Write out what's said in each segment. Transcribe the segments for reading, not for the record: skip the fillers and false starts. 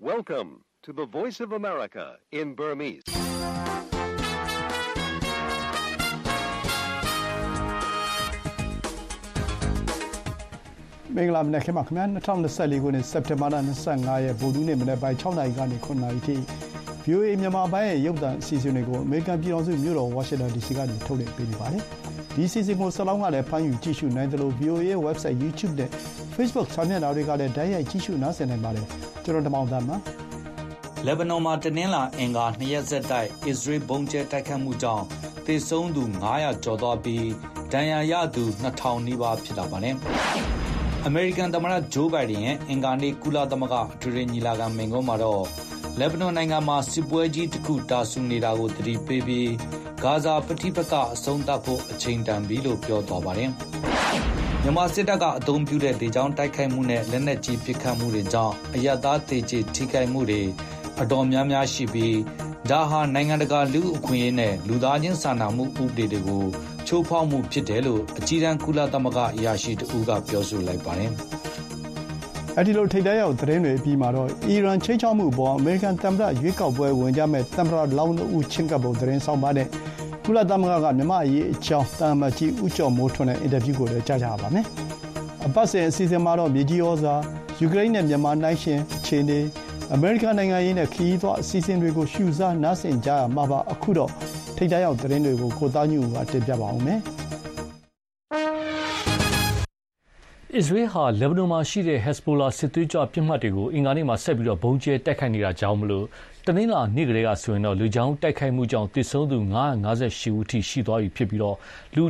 Welcome to the Voice of America in Burmese. ။မင်္ဂလာမနက်ခင်းပါခင်ဗျာ2024ခုနှစ်စက်တင်ဘာလ25ရက်ဗုဒ္ဓဟူးနေ့မနက်ပိုင်း6နာရီကနေ9နာရီထိ VOA မြန်မာပိုင်းရဲ့ရုပ်သံအစီအစဉ်တွေကိုအမေရိကန်ပြည်ထောင်စုမြို့တော်ဝါရှင်တန် DC ကနေထုတ်လွှင့်ပေးနေပါတယ်။ဒီအစီအစဉ်ကိုဆက်လောင်းကလည်းဖမ်းယူကြည့်ရှုနိုင်တယ်လို့ VOA ရဲ့ website YouTube နဲ့ Facebook စာမျက်နှာတွေကလည်းတိုက်ရိုက်ကြည့်ရှုနားဆင်နိုင်ပါတယ်။ကျွန်တော်တမောင်သားပါ။လက်ဘနွန်မှာတနင်္လာအင်္ဂါ2ရက်ဆက်တိုက်အစ္စရေးဘုံကျဲတိုက်ခတ်မှုကြောင့်သေဆုံးသူ900ကျော်သွားပြီးဒဏ်ရာရသူ2000နီးပါးဖြစ်လာပါတယ်။အမေရိကန်သမ္မတဂျိုးဘိုင်ဒန်ရဲ့အင်္ဂါနေ့ကုလသမဂ္ဂအထွေထွေညီလာခံမိန့်ခွန်းမှာတော့လက်ဘနွန်နိုင်ငံမှာစစ်ပွဲကြီးတစ်ခုတာဆူနေတာကိုသတိပေးပြီးဂါဇာပဋိပက္ခအဆုံးသတ်ဖို့အချိန်တန်ပြီလို့ပြောသွားပါတယ်။မြန်မာစစ်တပ်ကအုံပြုတဲ့လေကြောင်းတိုက်ခိုက်မှုနဲ့လက်နက်ကြီးပစ်ခတ်မှုတွေကြောင့်အရပ်သားသေကျေထိခိုက်မှုတွေအတော်များများရှိပြီးဒါဟာနိုင်ငံတကာလူ့အခွင့်အရေးနဲ့လူသားချင်းစာနာမှုဥပဒေတွေကိုချိုးဖောက်မှုဖြစ်တယ်လို့အကြီးတန်းကုလသမဂ္ဂအရာရှိတဦးကပြောဆိုလိုက်ပါတယ်။အဲဒီလိုထိပ်တန်းရောက်သတင်းတွေပြီးမှာတော့အီရန်ချိတ်ချောက်မှုအပေါ်အမေရိကန်သမ္မတရွေးကောက်ပွဲဝင်ကြမဲ့သမ္မတလောင်းဦးချင်းကပ်ပုံသတင်းဆောင်ပါတဲ့ကုလသမဂ္ဂကမြန်မာအရေးအကြောင်းတာမကြီးဦးကျော်မိုးထွန်းရဲ့အင်တာဗျူးကိုလည်းကြားကြပါမယ်။အပတ်စဉ်အစီအစဉ်မှာတော့မြေကြီးဩဇာယူကရိန်းနဲ့မြန်မာနိုင်ရှင်အခြေအနေအမေရိကန်နိုင်ငံရေးနဲ့ခရီးသွားအစီအစဉ်တွေကိုရှုစားနားဆင်ကြရမှာပါအခုတော့ထိပ်တန်းရောက်သတင်းတွေကိုကိုသားညူကတင်ပြပါအောင်မယ်။အစ္စရေးဟာလက်ဘနွန်မှာရှိတဲ့ Hezbollah စစ်သွေးကြွပစ်မှတ်တွေကိုအင်္ဂါနေ့မှာဆက်ပြီးဘုံကျဲတိုက်ခိုက်နေတာကြောင့်မလို့တနင်္လာနေ့ကလေးကဆိုရင်တော့လူကြောင်းတိုက်ခိုက်မှုကြောင့်သေဆုံးသူ958ဦးထိရှိသွားပြီဖြစ်ပြီးတော့လူ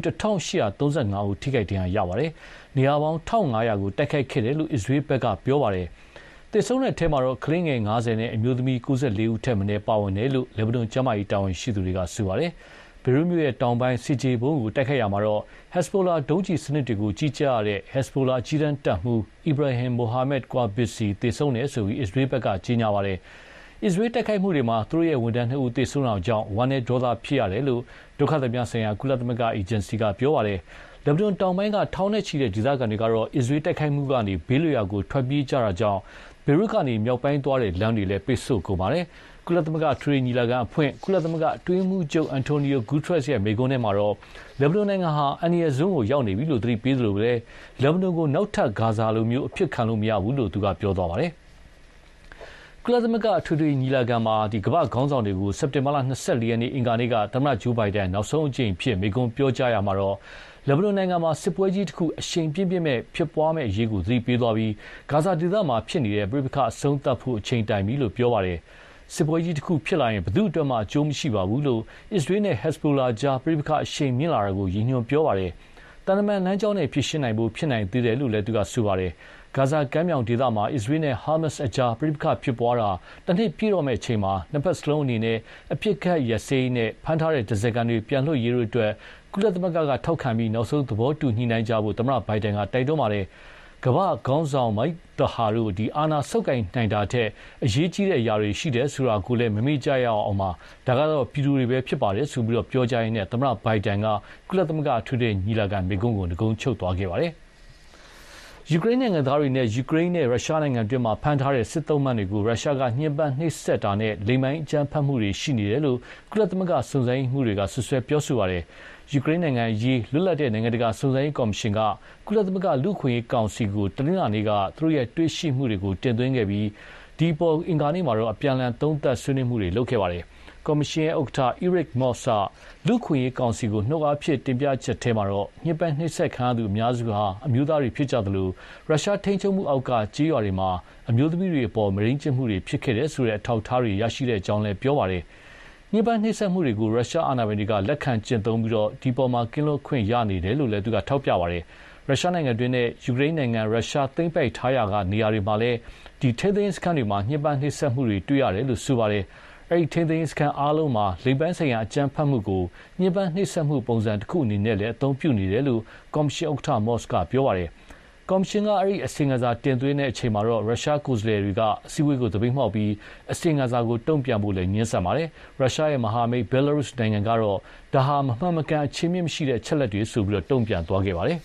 1835ဦးထိခိုက်ဒဏ်ရာရပါတယ်။နေရာပေါင်း1500ကိုတိုက်ခိုက်ခဲ့တယ်လို့အစ္စရေးဘက်ကပြောပါတယ်။သေဆုံးတဲ့အထဲမှာတော့ကလေးငယ်90နဲ့အမျိုးသမီး94ဦးထက်မနည်းပါဝင်တယ်လို့လက်ဘနွန်ကျန်းမာရေးတာဝန်ရှိသူတွေကဆိုပါတယ်။ဘေရွတ်မြို့ရဲ့တောင်ပိုင်းစီဂျေဘုံကိုတိုက်ခိုက်ရမှာတော့ Hezbollah ဒုံးကျည်စနစ်တွေကိုကြီးကြပ်ရတဲ့ Hezbollah ကြီးတန်းတပ်မှူး Ibrahim Mohammed Qubaisi သေဆုံးတယ်ဆိုပြီးအစ္စရေးဘက်ကကြေညာပါတယ်။အစ္စရေးတိုက်ခိုက်မှုတွေမှာသူတို့ရဲ့ဝန်ထမ်း2ဦးသေဆုံးတာကြောင့်ဝမ်းနည်းဒေါသဖြစ်ရတယ်လို့ဒုက္ခသည်များဆိုင်ရာကုလသမဂ္ဂအေဂျင်စီကပြောပါတယ်။လက်ဘနွန်တောင်ပိုင်းကထောင်နဲ့ချီတဲ့ဒေသခံတွေကတော့အစ္စရေးတိုက်ခိုက်မှုကနေဘေးလွတ်ရာကိုထွက်ပြေးကြတာကြောင့်ဘေရွတ်ကနေမြောက်ပိုင်းသွားတဲ့လမ်းတွေလည်းပိတ်ဆို့ကုန်ပါတယ်။ကုလသမဂ္ဂထွေညီလာခံအဖွင့်ကုလသမဂ္ဂအတွင်းမှုချုပ်အန်တိုနီယိုဂူထရက်ရဲ့မိန့်ခွန်းထဲမှာတော့လက်ဘနွန်နိုင်ငံဟာအန်နီယဇုံကိုရောက်နေပြီလို့သတိပေးသလိုပဲလက်ဘနွန်ကိုနောက်ထပ်ဂါဇာလိုမျိုးအဖြစ်ခံလို့မရဘူးလို့သူကပြောသွားပါတယ်။ကုလသမဂ္ဂအထွေညီလာခံမှာကမ္ဘာခေါင်းဆောင်တွေကိုစက်တင်ဘာလ24ရက်နေ့အင်္ဂါနေ့ကသမ္မတဂျိုးဘိုင်ဒန်နောက်ဆုံးအကြိမ်ဖြစ်မိန့်ခွန်းပြောကြားရမှာတော့လက်ဘနွန်နိုင်ငံမှာစစ်ပွဲကြီးတစ်ခုအရှိန်ပြင်းပြင်းမဲ့ဖြစ်ပွားမဲ့အရေးကိုသတိပေးသွားပြီးဂါဇာဒေသမှာဖြစ်နေတဲ့ပြည်ပခအဆုံးသတ်ဖို့အချိန်တိုင်ပြီလို့ပြောပါတယ်။စစ်ပွဲကြီးတစ်ခုဖြစ်လာရင်ဘယ်သူ့အတွက်မှအကျိုးမရှိပါဘူးလို့အစ္စရေးနဲ့ Hezbollah ကြားပြည်ပခအရှိန်မြင့်လာတာကိုရည်ညွှန်းပြောပါတယ်။တန်တမန်လမ်းကြောင်းနဲ့ဖြစ်ရှင်းနိုင်ဖို့ဖြစ်နိုင်သေးတယ်လို့လည်းသူကဆိုပါတယ်။ဂါဇာကမ်းမြောင်ဒေသမှာအစ္စရေးနဲ့ဟာမတ်စ်အကြားပြည်ပခဖြစ်ပွားတာတစ်နှစ်ပြည့်တော့မဲ့အချိန်မှာနှစ်ဖက်စလုံးအနေနဲ့အပြစ်ခတ်ရစေးနဲ့ဖမ်းထားတဲ့ဒဇယ်ကန်တွေပြန်လွှတ်ရေးအတွက်ကုလသမဂ္ဂကထောက်ခံပြီးနောက်ဆုံးသဘောတူညှိနှိုင်းကြဖို့သမ္မတဘိုင်ဒန်ကတိုက်တွန်းပါတယ်။ကမ္ဘာခေါင်းဆောင်မိုက်တဟာတို့အာဏာဆုပ်ကိုင်နိုင်တာထက်အရေးကြီးတဲ့အရာတွေရှိတယ်ဆိုတာကိုလည်းမမေ့ကြရအောင်မှာဒါကတော့ပြည်သူတွေပဲဖြစ်ပါတယ်ဆိုပြီးတော့ပြောကြရင်းနဲ့သမ္မတဘိုင်ဒန်ကကုလသမဂ္ဂထွေထွေညီလာခံမိန့်ခွန်းကိုငကုံချုပ်သွားခဲ့ပါတယ်။ယူကရိန်းနိုင်ငံသားတွေနဲ့ယူကရိန်းနဲ့ရုရှားနိုင်ငံတွင်းမှာဖမ်းထားတဲ့စစ်သုံးမှန်တွေကိုရုရှားကညှဉ်းပန်းနှိပ်စက်တာနဲ့လိမ်ပိုင်းအကြမ်းဖက်မှုတွေရှိနေတယ်လို့ကုလသမဂ္ဂစုံစမ်းရေးမှူးတွေကဆွဆွဲပြောဆိုပါတယ်။ယူကရိန်းနိုင်ငံရေးလွတ်လပ်တဲ့နိုင်ငံတကာစုံစမ်းရေးကော်မရှင်ကကုလသမဂ္ဂလူ့အခွင့်အရေးကောင်စီကိုတနင်္လာနေ့ကသူတို့ရဲ့တွေ့ရှိမှုတွေကိုတင်သွင်းခဲ့ပြီးဒီပေါ်အင်္ဂါနေ့မှာတော့အပြန်အလှန်သုံးသပ်ဆွေးနွေးမှုတွေလုပ်ခဲ့ပါတယ်။ကော်မရှင်ရဲ့ဥက္ကဋ္ဌ Eric Moss လူ့အခွင့်အရေးကောင်စီကိုနှုတ်အားဖြင့်တင်ပြချက်ထဲမှာတော့ညှဉ်းပန်းနှိပ်စက်ခံရသူအများစုဟာအမျိုးသားတွေဖြစ်ကြသလိုရုရှားထိန်းချုပ်မှုအောက်ကကြေးရွာတွေမှာအမျိုးသမီးတွေအပေါ်မရင်းကျစ်မှုတွေဖြစ်ခဲ့တဲ့ဆိုတဲ့အထောက်အထားတွေရရှိတဲ့အကြောင်းလည်းပြောပါတယ်။ညှဉ်းပန်းနှိပ်စက်မှုတွေကိုရုရှားအာဏာပိုင်တွေကလက်ခံကျင့်သုံးပြီးဒီပေါ်မှာကင်းလွတ်ခွင့်ရနေတယ်လို့လည်းသူကထောက်ပြပါတယ်။ရုရှားနိုင်ငံတွင်းနဲ့ယူကရိန်းနိုင်ငံရုရှားသိမ်းပိုက်ထားရာကနေရာတွေမှာလည်းထိန်းသိမ်းစခန်းတွေမှာညှဉ်းပန်းနှိပ်စက်မှုတွေတွေ့ရတယ်လို့ဆိုပါတယ်။အဲဒီထိန်းသိမ်းစခန်းအားလုံးမှာလိမ်ပိုင်းဆိုင်ရာအကြမ်းဖက်မှုကိုညှဉ်းပန်းနှိပ်စက်မှုပုံစံတစ်ခုအနေနဲ့လည်းအသုံးပြုနေတယ်လို့ကော်မရှင်ဥက္ကဋ္ဌ Moss ကပြောပါတယ်။ကော်မရှင်ကအဲဒီအစီရင်ခံစာတင်သွင်းတဲ့အချိန်မှာတော့ရုရှားကိုယ်စားလှယ်တွေကအစည်းအဝေးကိုသပိတ်မှောက်ပြီးအစီရင်ခံစာကိုတုံ့ပြန်ဖို့လည်းညှင်းဆန်ပါတယ်။ရုရှားရဲ့မဟာမိတ်ဘဲလာရုစ်နိုင်ငံကတော့ဒါဟာမမှန်မကန်အခြေမြင့်မရှိတဲ့အချက်လက်တွေဆိုပြီးတုံ့ပြန်သွားခဲ့ပါတယ်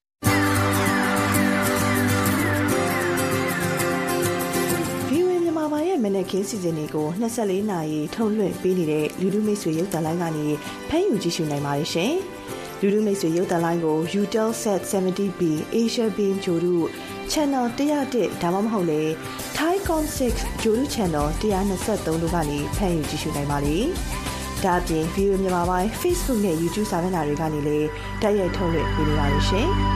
။ VOA မြန်မာပိုင်းခင်းစီစဉ်တွေကို24နာရီထုတ်လွှင့်ပေးနေတဲ့လူထုမိတ်ဆွေရုပ်သံလိုင်းကနေဖမ်းယူကြည့်ရှုနိုင်ပါတယ်ရှင်။လူထုမိတ်ဆွေရုပ်သံလိုင်းကို Utelsat 70B Asia Beam ဂျိုရု Channel 101ဒါမှမဟုတ်လေ Thaicom 6ဂျိုရု Channel 123တို့ကနေဖမ်းယူကြည့်ရှုနိုင်ပါတယ်။ဒါ့အပြင် View မြန်မာပိုင်း Facebook နဲ့ YouTube စာမျက်နှာတွေကနေလည်းတိုက်ရိုက်ထုတ်လွှင့်ပေးနေပါတယ်ရှင်။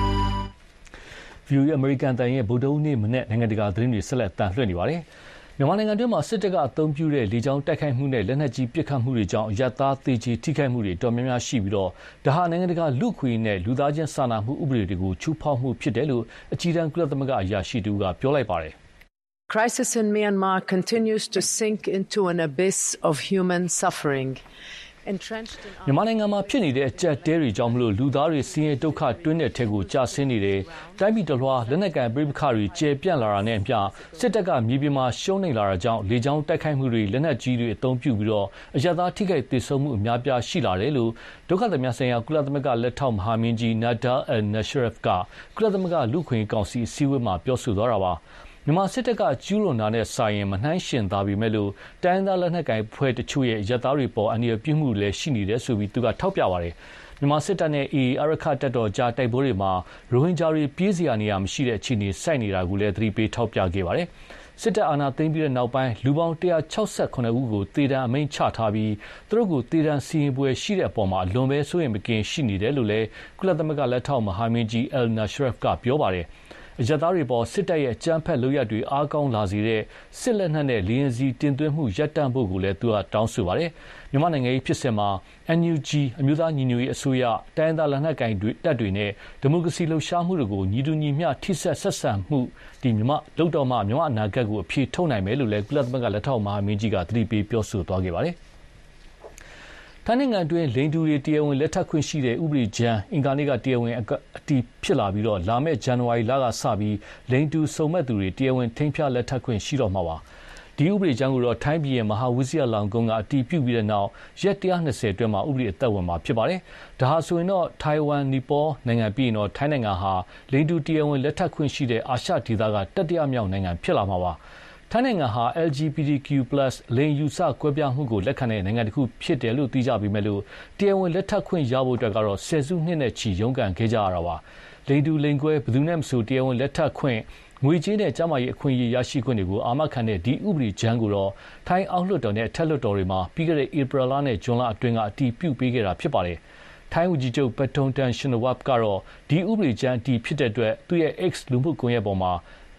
View အမေရိကန်တန်ရဲ့ဗုဒ္ဓဦးနေ့မနေ့နိုင်ငံတကာသတင်းတွေဆက်လက်တန်လှည့်နေပါတယ်။မြန်မာနိုင်ငံတွင်းမှာစစ်တပ်ကအသုံးပြုတဲ့လေကြောင်းတိုက်ခိုက်မှုနဲ့လက်နက်ကြီးပစ်ခတ်မှုတွေကြောင့်ရပ်သားသေကြေထိခိုက်မှုတွေတော်များများရှိပြီးတော့ဒါဟာနိုင်ငံတကာလူ့ခွင့်နဲ့လူသားချင်းစာနာမှုဥပဒေတွေကိုချိုးဖောက်မှုဖြစ်တယ်လို့အကြီးတန်းကုလသမဂ္ဂအရာရှိတူကပြောလိုက်ပါတယ်။ Crisis in Myanmar continues to sink into an abyss of human suffering. မြန်မာနိုင်ငံမှာဖြစ်နေတဲ့အကြက်တဲတွေကြောင့်မလို့လူသားတွေဆင်းရဲဒုက္ခတွင်းတဲ့ထက်ကိုကြာဆင်းနေတယ်။တိုင်းပြည်တစ်လွှာလက်နက်ကန်ပြည်ပခါတွေကျယ်ပြန့်လာတာနဲ့အမျှစစ်တပ်ကမြေပြင်မှာရှုံးနိမ့်လာတာကြောင့်လေကြောင်းတိုက်ခိုက်မှုတွေလက်နက်ကြီးတွေအသုံးပြုပြီးတော့အရပ်သားထိခိုက်ဒေဆုံးမှုအများပြားရှိလာတယ်လို့ဒုက္ခသည်များဆိုင်ရာကုလသမဂ္ဂလက်ထောက်မဟာမင်းကြီး Nada al-Nashiref ကကုလသမဂ္ဂလူ့ခွင့်ကောင်စီအစည်းအဝေးမှာပြောဆိုသွားတာပါ။မြန်မာစစ်တပ်ကကျူးလွန်တာနဲ့စာရင်မနှိုင်းယှဉ်သာပေမဲ့လို့တိုင်းသားလက်နက်ကိုင်ဖွဲ့တချို့ရဲ့ရပ်သားတွေပေါ်အန္တရာယ်ပြုမှုလည်းရှိနေတယ်ဆိုပြီးသူကထောက်ပြပါတယ်။မြန်မာစစ်တပ်နဲ့ AA အာရခတပ်တော်ကြားတိုက်ပွဲတွေမှာရိုဟင်ဂျာတွေပြေးစရာနေရာမရှိတဲ့အခြေအနေစိုက်နေတာကိုလည်းသတိပေးထောက်ပြခဲ့ပါတယ်။စစ်တပ်အာဏာသိမ်းပြီးတဲ့နောက်ပိုင်းလူပေါင်း168ဦးကိုတေတံအမိန့်ချထားပြီးသူတို့ကိုတေတံစီရင်ပွဲရှိတဲ့အပေါ်မှာအလွန်ပဲစိုးရိမ်မကင်းရှိနေတယ်လို့လည်းကုလသမဂ္ဂလက်ထောက်မဟာမင်းကြီး al-Nashiref ကပြောပါတယ်။အရပ်သားတွေပေါ်စစ်တပ်ရဲ့အကြမ်းဖက်လုပ်ရပ်တွေအားကောင်းလာစေတဲ့စစ်လက်နက်နဲ့လေယာဉ်စီတင်သွင်းမှုရပ်တန့်ဖို့ကိုလည်းသူကတောင်းဆိုပါတယ်။မြန်မာနိုင်ငံရေးဖြစ်စဉ်မှာ NUG အမျိုးသားညီညွတ်ရေးအစိုးရတိုင်းဒေသလက်နက်ကိုင်တပ်တွေနဲ့ဒီမိုကရေစီလှုပ်ရှားမှုတွေကိုညီတူညီမျှထိစပ်ဆက်ဆံမှုဒီမြန်မာလုံတော်မှမြန်မာအနာဂတ်ကိုအဖြေထုတ်နိုင်မယ်လို့လည်းကုလသမဂ္ဂလက်ထောက်မဟာမင်းကြီးကသတိပေးပြောဆိုသွားခဲ့ပါတယ်။ထိုင်းနိုင်ငံတွင်လိင်တူတွေတရားဝင်လက်ထပ်ခွင့်ရှိတဲ့ဥပဒေကြမ်းအင်္ဂါနေ့ကတရားဝင်အတည်ဖြစ်လာပြီးတော့လာမယ့်ဇန်နဝါရီလကစပြီးလိင်တူစုံမက်သူတွေတရားဝင်ထိန်းဖြားလက်ထပ်ခွင့်ရှိတော့မှာပါဒီဥပဒေကြမ်းကိုတော့ထိုင်းပြည်ရဲ့မဟာဝိဇ္ဇာလောင်ကုန်းကအတည်ပြုပြီးတဲ့နောက်ရက်120အတွင်းမှာဥပဒေအသက်ဝင်မှာဖြစ်ပါတယ်ဒါဟာဆိုရင်တော့ထိုင်ဝမ်နီပေါနိုင်ငံပြီးရင်တော့ထိုင်းနိုင်ငံဟာလိင်တူတရားဝင်လက်ထပ်ခွင့်ရှိတဲ့အာရှဒေသကတတိယမြောက်နိုင်ငံဖြစ်လာမှာပါထိုင်းနိုင်ငံဟာ LGBTQ+ လိင်ယူဆကွဲပြားမှုကိုလက်ခံတဲ့နိုင်ငံတစ်ခုဖြစ်တယ်လို့သိကြပေမဲ့လို့တရားဝင်လက်ထပ်ခွင့်ရဖို့အတွက်ကတော့ဆယ်စုနှစ်နဲ့ချီရုန်းကန်ခဲ့ကြရတာပါလိင်တူလိင်ကွဲဘယ်သူနဲ့မဆိုတရားဝင်လက်ထပ်ခွင့်ငွေကြေးနဲ့ကျန်းမာရေးအခွင့်အရေးရရှိခွင့်တွေကိုအာမခံတဲ့ဒီဥပဒေကြမ်းကိုတော့ထိုင်းအောက်လွှတ်တော်နဲ့အထက်လွှတ်တော်တွေမှာပြီးခဲ့တဲ့ဧပြီလနဲ့ဇွန်လအတွင်းကအတည်ပြုပေးခဲ့တာဖြစ်ပါတယ်ထိုင်းဦးကြီးချုပ်ပထုံတန်ရှင်နဝပ်ကတော့ဒီဥပဒေကြမ်းအတည်ဖြစ်တဲ့အတွက်သူ့ရဲ့ X လူမှုကွန်ရက်ပေါ်မှာ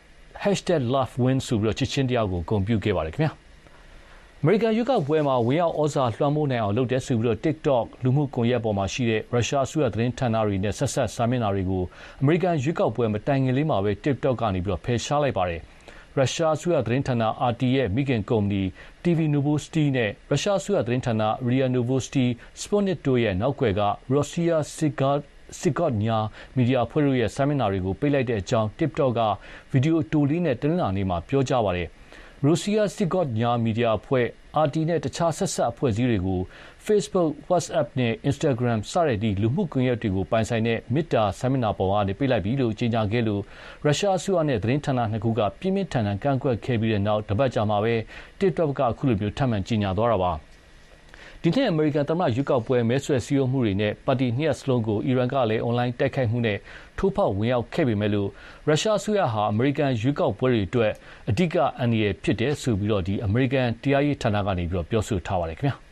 #LoveWin ဆိုပြီးတော့ချစ်ချင်းတရားကိုဂုဏ်ပြုခဲ့ပါတယ်ခင်ဗျာအမေရိကန်ရွေးကောက်ပွဲမှာဝင်ရောက်ဩဇာလွှမ်းမိုးနိုင်အောင်လုပ်တဲ့ဆိုပြီးတော့ TikTok လူမှုကွန်ရက်ပေါ်မှာရှိတဲ့ရုရှားအစိုးရသတင်းဌာနတွေနဲ့ဆက်ဆက်စာမျက်နှာတွေကိုအမေရိကန်ရွေးကောက်ပွဲမတိုင်ခင်လေးမှာပဲ TikTok ကနေပြီးတော့ဖယ်ရှားလိုက်ပါတယ်ရုရှားအစိုးရသတင်းဌာန RT ရဲ့မိခင်ကုမ္ပဏီ TV Novosti နဲ့ရုရှားအစိုးရသတင်းဌာန RIA Novosti Sputnik တို့ရဲ့နောက်ွယ်က Russia Sigotnya မီဒီယာအဖွဲ့တို့ရဲ့စာမျက်နှာတွေကိုပိတ်လိုက်တဲ့အကြောင်း TikTok ကဗီဒီယိုတိုလေးနဲ့တနင်္လာနေ့မှာပြောကြားပါတယ်။ Russia Sigotnya မီဒီယာအဖွဲ့ RT နဲ့တခြားဆက်ဆက်အဖွဲ့အစည်းတွေကို Facebook, WhatsApp နဲ့ Instagram စတဲ့ဒီလူမှုကွန်ရက်တွေကိုပိုင်ဆိုင်တဲ့မေတ္တာစာမျက်နှာပေါ်ကနေပိတ်လိုက်ပြီလို့ကြေညာခဲ့လို့ရုရှားအစိုးရနဲ့သတင်းဌာနနှစ်ခုကပြင်းပြင်းထန်ထန်ကန့်ကွက်ခဲ့ပြီးတဲ့နောက်တပတ်ကြာမှာပဲ TikTok ကအခုလိုမျိုးထပ်မံကြေညာသွားတာပါဒီနေ့အမေရိကန်သမ္မတရွေးကောက်ပွဲမဲဆွယ်စည်းရုံးမှုတွေနဲ့ပါတီနှစ်ရပ်စလုံးကိုအီရန်ကလည်းအွန်လိုင်းတိုက်ခိုက်မှုနဲ့ထိုးဖောက်ဝင်ရောက်ခဲ့ပေမဲ့လို့ရုရှားအစိုးရဟာအမေရိကန်ရွေးကောက်ပွဲတွေအတွက်အဓိကအန္တရာယ်ဖြစ်တယ်ဆိုပြီးတော့ဒီအမေရိကန်တရားရေးဌာနကနေပြီးတော့ပြောဆိုထားပါတယ်ခင်ဗျာ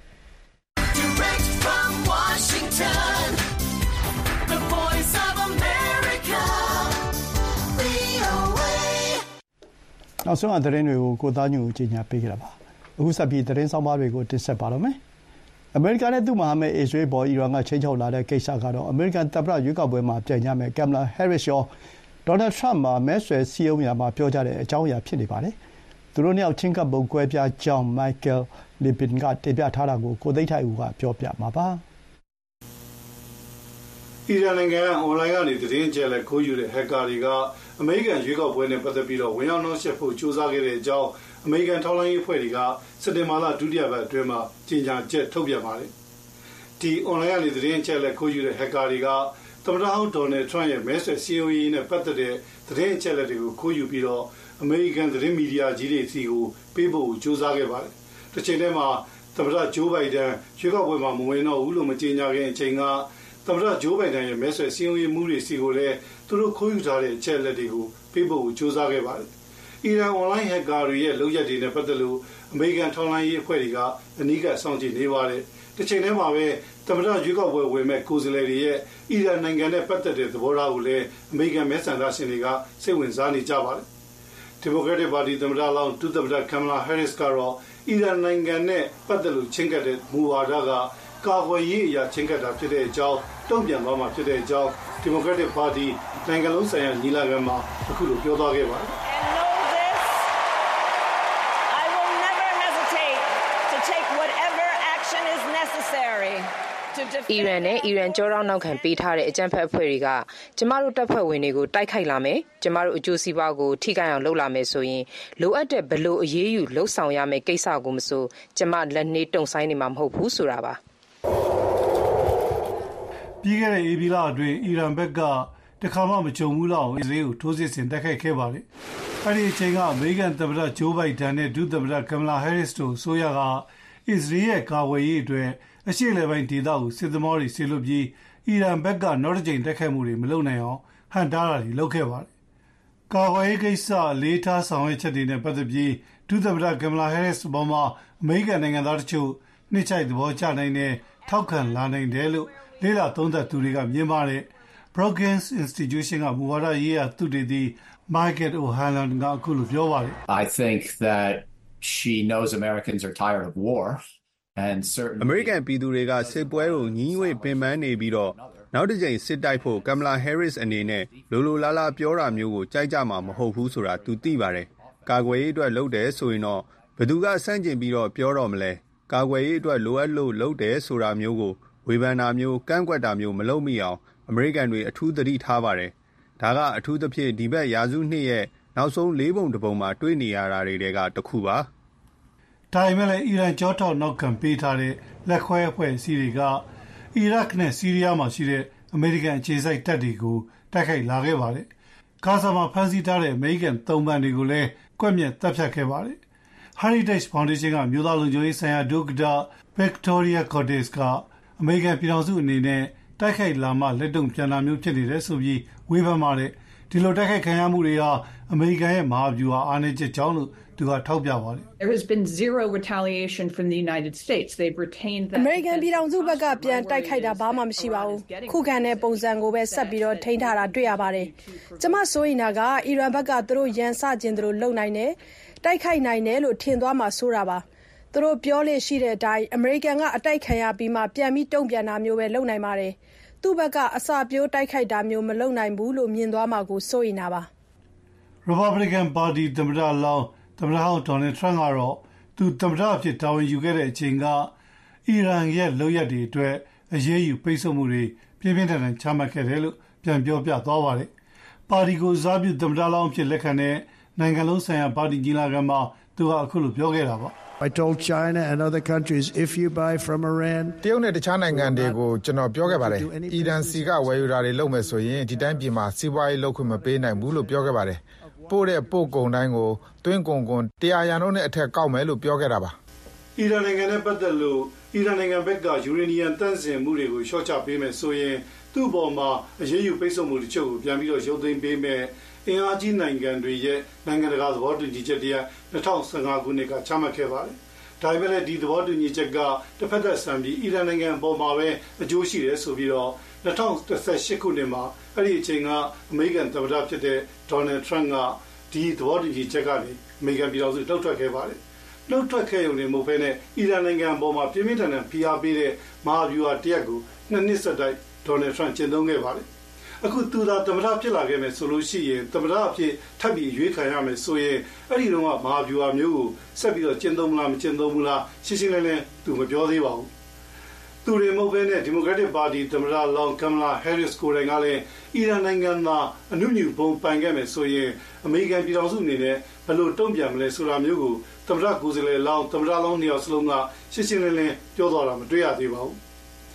နောက်ဆုံးအသတင်းတွေကိုကိုသားညူကြီးညာပေးကြတာပါအခုဆက်ပြီးသတင်းဆောင်ပါတွေကိုတင်ဆက်ပါတော့မယ်အမေရိကန်နဲ့သူ့မဟာမိတ်အစ္စရေးပေါ်အီရန်ကချိန်ချောက်လာတဲ့ကိစ္စကတော့အမေရိကန်သမ္မတရွေးကောက်ပွဲမှာပြိုင်ကြမယ့်ကမ်မလာဟဲရစ်ရောဒေါ်နယ်ထရမ့်မှာမဲဆွယ်စည်းရုံးရာမှာပြောကြတဲ့အကြောင်းအရာဖြစ်နေပါတယ်သူတို့နှစ်ယောက်ချင်းကပ်ပုံကွဲပြားကြောင်းမိုက်ကယ်လီပင်ကတင်ပြထားတာကိုကိုသိန်းထိုက်ဦးကပြောပြမှာပါအီရန်နိုင်ငံအွန်လိုင်းကနေသတင်းအချက်အလက်ခိုးယူတဲ့ဟက်ကာတွေကအမေရိကန်ရွေးကောက်ပွဲနဲ့ပတ်သက်ပြီးတော့ဝင်ရောက်နှောက်ယှက်ဖို့ကြိုးစားခဲ့တဲ့အကြောင်းအမေရိကန်ထောက်လှမ်းရေးအဖွဲ့တွေကစက်တင်ဘာလဒုတိယပတ်အတွင်းမှာကြေညာချက်ထုတ်ပြန်ပါတယ်။ဒီအွန်လိုင်းကနေသတင်းအချက်အလက်ခိုးယူတဲ့ဟက်ကာတွေကသမ္မတဟောင်းဒေါ်နယ်ထရန့်ရဲ့မဲဆွယ်စည်းရုံးရေးနဲ့ပတ်သက်တဲ့သတင်းအချက်အလက်တွေကိုခိုးယူပြီးတော့အမေရိကန်သတင်းမီဒီယာကြီးတွေစီကိုပေးဖို့ကြိုးစားခဲ့ပါတယ်။တစ်ချိန်တည်းမှာသမ္မတဂျိုးဘိုင်ဒန်ရွေးကောက်ပွဲမှာမဝင်တော့ဘူးလို့မကြေညာခင်အချိန်ကသမ္မတဂျိုးဘိုင်ဒန်ရဲ့မဲဆွယ်စည်းရုံးရေးမှုတွေစီကိုလည်းသူတို့ခိုးယူထားတဲ့အချက်အလက်တွေကိုပေးဖို့ကြိုးစားခဲ့ပါတယ်။အီရန်အွန်လိုင်းဟက်ကာတွေရဲ့လုပ်ရက်တွေနဲ့ပတ်သက်လို့အမေရိကန်ထောက်လှမ်းရေးအဖွဲ့တွေကအနီးကပ်စောင့်ကြည့်နေပါတယ်။တစ်ချိန်တည်းမှာပဲသမ္မတရွေးကောက်ပွဲဝင်မဲ့ကိုယ်စားလှယ်တွေရဲ့အီရန်နိုင်ငံနဲ့ပတ်သက်တဲ့သဘောထားကိုလည်းအမေရိကန်မဲဆန္ဒရှင်တွေကစိတ်ဝင်စားနေကြပါတယ်။ဒီမိုကရက်တစ်ပါတီသမ္မတလောင်းဒုသမ္မတကမ်မလာဟဲရစ်ကတော့အီရန်နိုင်ငံနဲ့ပတ်သက်လို့ချင်းကပ်တဲ့မူဝါဒကကာကွယ်ရေးအရာချင်းကပ်တာဖြစ်တဲ့အကြောင်းတုံ့ပြန်သွားမှာဖြစ်တဲ့အကြောင်းဒီမိုကရက်တစ်ပါတီနိုင်ငံလုံးဆိုင်ရာညီလာခံမှာအခုလိုပြောသွားခဲ့ပါတယ်။အီရန်နဲ့အီရန်ကြောတောင်းနောက်ခံပေးထားတဲ့အကြမ်းဖက်အဖွဲ့တွေကကျမတို့တပ်ဖွဲ့ဝင်တွေကိုတိုက်ခိုက်လာမယ်ကျမတို့အကျိုးစီးပွားကိုထိခိုက်အောင်လုပ်လာမယ်ဆိုရင်လိုအပ်တဲ့ဘလို့အရေးယူလှုပ်ဆောင်ရမယ့်ကိစ္စကိုမဆိုကျမလက်နှေးတုံဆိုင်နေမှာမဟုတ်ဘူးဆိုတာပါပြီးခဲ့တဲ့ဧပြီလအတွင်းအီရန်ဘက်ကတခါမှမကြုံဘူးလောက်အစ္စရေးကိုထိုးစစ်ဆင်တိုက်ခိုက်ခဲ့ပါတယ်။အဲဒီအချိန်ကအမေရိကန်သမ္မတဂျိုးဘိုင်ဒန်နဲ့ဒုသမ္မတကမ်မလာဟဲရစ်တို့ဆိုရကအစ္စရေးရဲ့ကာကွယ်ရေးအတွက်အရှေ့အလယ်ပိုင်းဒေသကိုစစ်သမောတွေဆေလွတ်ပြီးအီရန်ဘက်ကနောက်တစ်ကြိမ်တိုက်ခိုက်မှုတွေမလုပ်နိုင်အောင်ဟန်တားတာတွေလုပ်ခဲ့ပါတယ်။ကာကွယ်ရေးကိစ္စလေးထားဆောင်ရွက်ချက်တွေနဲ့ပတ်သက်ပြီးဒုသမ္မတကမ်မလာဟဲရစ်ပေါ်မှာအမေရိကန်နိုင်ငံသားတချို့နှိမ့်ချိုက်သဘောကျနိုင်တဲ့ထောက်ခံလာနိုင်တယ်လို့လေးလာသုံးသပ်သူတွေကမြင်ပါတယ်။ Brookings Institution ကမူဝါဒရေးရာသုတေသီ Michael O'Hanlon ကအခုလိုပြောပါတယ်။ I think that she knows Americans are tired of war and certainly အမေရိကန်ပြည်သူတွေကစစ်ပွဲကိုညီးငွေ့ပင်ပန်းနေပြီးတော့နောက်တစ်ကြိမ်စစ်တိုက်ဖို့ကမ်မလာဟဲရစ်အနေနဲ့လိုလားလားပြောတာမျိုးကိုကြိုက်ကြမှာမဟုတ်ဘူးဆိုတာသူသိပါတယ်။ကာကွယ်ရေးအတွက်လုပ်တယ်ဆိုရင်တော့ဘယ်သူကစန့်ကျင်ပြီးတော့ပြောတော့မလဲ။ကာကွယ်ရေးအတွက်လိုအပ်လို့လုပ်တယ်ဆိုတာမျိုးကိုဝေဖန်တာမျိုးကန့်ကွက်တာမျိုးမလုပ်မိအောင်အမေရိကန်တွေအထူးသတိထားပါတယ်။ဒါကအထူးသဖြင့်ဒီဘက်ရာစုနှစ်ရဲ့နောက်ဆုံး၄ပုံတစ်ပုံမှာတွေ့နေရတာတွေကတစ်ခုပါ။ဒါပေမဲ့လည်းအီရန်ကြောထောက်နောက်ခံပေးထားတဲ့လက်ခွဲအဖွဲ့အစည်းတွေကအီရတ်နဲ့ဆီးရီးယားမှာရှိတဲ့အမေရိကန်အခြေစိုက်တပ်တွေကိုတိုက်ခိုက်လာခဲ့ပါတယ်။ဂါဇာမှာဖမ်းဆီးထားတဲ့အမေရိကန်သုံးပန်တွေကိုလည်းကွက်မြက်တပ်ဖြတ်ခဲ့ပါတယ်။ Heritage Foundation ကမြို့သားလုံခြုံရေးဆိုင်ရာဒုက္ကတာ Victoria Cortez ကအမေရိကန်ပြည်ထောင်စုအနေနဲ့တိုက်ခိုက်လာမှလက်တုံပြန်လာမျိုးဖြစ်နေတယ်ဆိုပြီးဝေဖန်ပါတယ်။ဒီလိုတိုက်ခိုက်ခံရမှုတွေဟာအမေရိကန်ရဲ့မဟာဗျူဟာအားနည်းချက်ကြောင့်လို့သူကထောက်ပြပါတယ်။ There has been zero retaliation from the United States. They've retained that. အမေရိကန်ပြည်ထောင်စုဘက်ကပြန်တိုက်ခိုက်တာဘာမှမရှိပါဘူး။ခုခံတဲ့ပုံစံကိုပဲဆက်ပြီးတော့ထိန်းထားတာတွေ့ရပါတယ်။ကျမဆိုရင်က အီရန်ဘက်ကသူတို့ရန်စခြင်းသူတို့လုံနိုင်တယ်။တိုက်ခိုက်နိုင်တယ်လို့ထင်သွားမှဆိုတာပါ။သူတို့ပြောလို့ရှိတဲ့အတိုင်းအမေရိကန်ကအတိုက်ခံရပြီးမှပြန်ပြီးတုံ့ပြန်တာမျိုးပဲလုပ်နိုင်ပါတယ်။သူ့ဘက်ကအစာပြိုးတိုက်ခိုက်တာမျိုးမလုပ်နိုင်ဘူးလို့မြင်သွားမှကိုစိုးရိမ်တာပါ။ Republican Party သမ္မတလောင်းသမ္မတဟောင်းဒေါ်နယ်ထရန့်ကတော့သူသမ္မတအဖြစ်တာဝန်ယူခဲ့တဲ့အချိန်ကအီရန်ရဲ့လုပ်ရက်တွေအတွက်အရေးယူပိတ်ဆို့မှုတွေပြင်းပြင်းထန်ထန်ချမှတ်ခဲ့တယ်လို့ပြန်ပြောပြသွားပါတယ်။ပါတီကိုစားပြုသမ္မတလောင်းအဖြစ်လက်ခံတဲ့နိုင်ငံလုံးဆိုင်ရာပါတီညီလာခံမှာသူကအခုလိုပြောခဲ့တာပါ I told China and other countries if you buy from Iran တရုတ်နဲ့တခြားနိုင်ငံတွေကိုကျွန်တော်ပြောခဲ့ပါတယ်။အီရန်စီကဝယ်ယူတာတွေလုပ်မယ်ဆိုရင်ဒီတိုင်းပြည်မှာစီးပွားရေးလုပ်ခွင့်မပေးနိုင်ဘူးလို့ပြောခဲ့ပါတယ်။ပို့တဲ့ပို့ကုန်တိုင်းကိုသွင်းကုန်100%နဲ့အထက်ကောက်မယ်လို့ပြောခဲ့တာပါ။အီရန်နိုင်ငံနဲ့ပတ်သက်လို့အီရန်နိုင်ငံဘက်ကယူရေနီယံတန့်စင်မှုတွေကိုလျှော့ချပေးမယ်ဆိုရင်သူ့ပေါ်မှာအရေးယူပိတ်ဆို့မှုတချို့ကိုပြန်ပြီးတော့ရုပ်သိမ်းပေးမယ်။အင်အားကြီးနိုင်ငံတွေရဲ့နိုင်ငံတကာသဘောတူညီချက်တရား2015ခုနှစ်ကချမှတ်ခဲ့ပါတယ်။ဒါပေမဲ့ဒီသဘောတူညီချက်ကတစ်ဖက်သက်ဆန်ပြီးအီရန်နိုင်ငံပေါ်မှာပဲအကျိုးရှိတယ်ဆိုပြီးတော့2018ခုနှစ်မှာအဲ့ဒီအချိန်ကအမေရိကန်သမ္မတဖြစ်တဲ့ဒေါ်နယ်ထရန့်ကဒီသဘောတူညီချက်ကနေအမေရိကန်ပြည်ထောင်စုလှုပ်ထွက်ခဲ့ပါတယ်။လှုပ်ထွက်ခဲ့ရုံနဲ့မဟုတ်ဘဲနဲ့အီရန်နိုင်ငံပေါ်မှာပြင်းပြင်းထန်ထန်ဖိအားပေးတဲ့မဟာဗျူဟာတရက်ကို2နှစ်ဆက်တိုက်ဒေါ်နယ်ထရန့်ကျင့်သုံးခဲ့ပါတယ်။အခုသူသာသမ္မတဖြစ်လာခဲ့မယ်ဆိုလို့ရှိရင်သမ္မတအဖြစ်ထပ်ပြီးရွေးခံရမယ်ဆိုရင်အဲ့ဒီတော့မဟာဗျူဟာမျိုးကိုဆက်ပြီးတော့ကျင့်သုံးမလားမကျင့်သုံးဘူးလားရှင်းရှင်းလင်းလင်းသူမပြောသေးပါဘူး။သူတွေမဟုတ်ဘဲနဲ့ဒီမိုကရက်တစ်ပါတီသမ္မတလောင်းကမ်မလာဟဲရစ်ကိုယ်တိုင်ကလည်းအီရန်နိုင်ငံသားအနုညူပုံပိုင်ခဲ့မယ်ဆိုရင်အမေရိကန်ပြည်ထောင်စုအနေနဲ့ဘယ်လိုတုံ့ပြန်မလဲဆိုတာမျိုးကိုသမ္မတကိုယ်စားလှယ်လောင်းသမ္မတလောင်းနှစ်ယောက်စလုံးကရှင်းရှင်းလင်းလင်းပြောသွားတာမတွေ့ရသေးပါဘူး။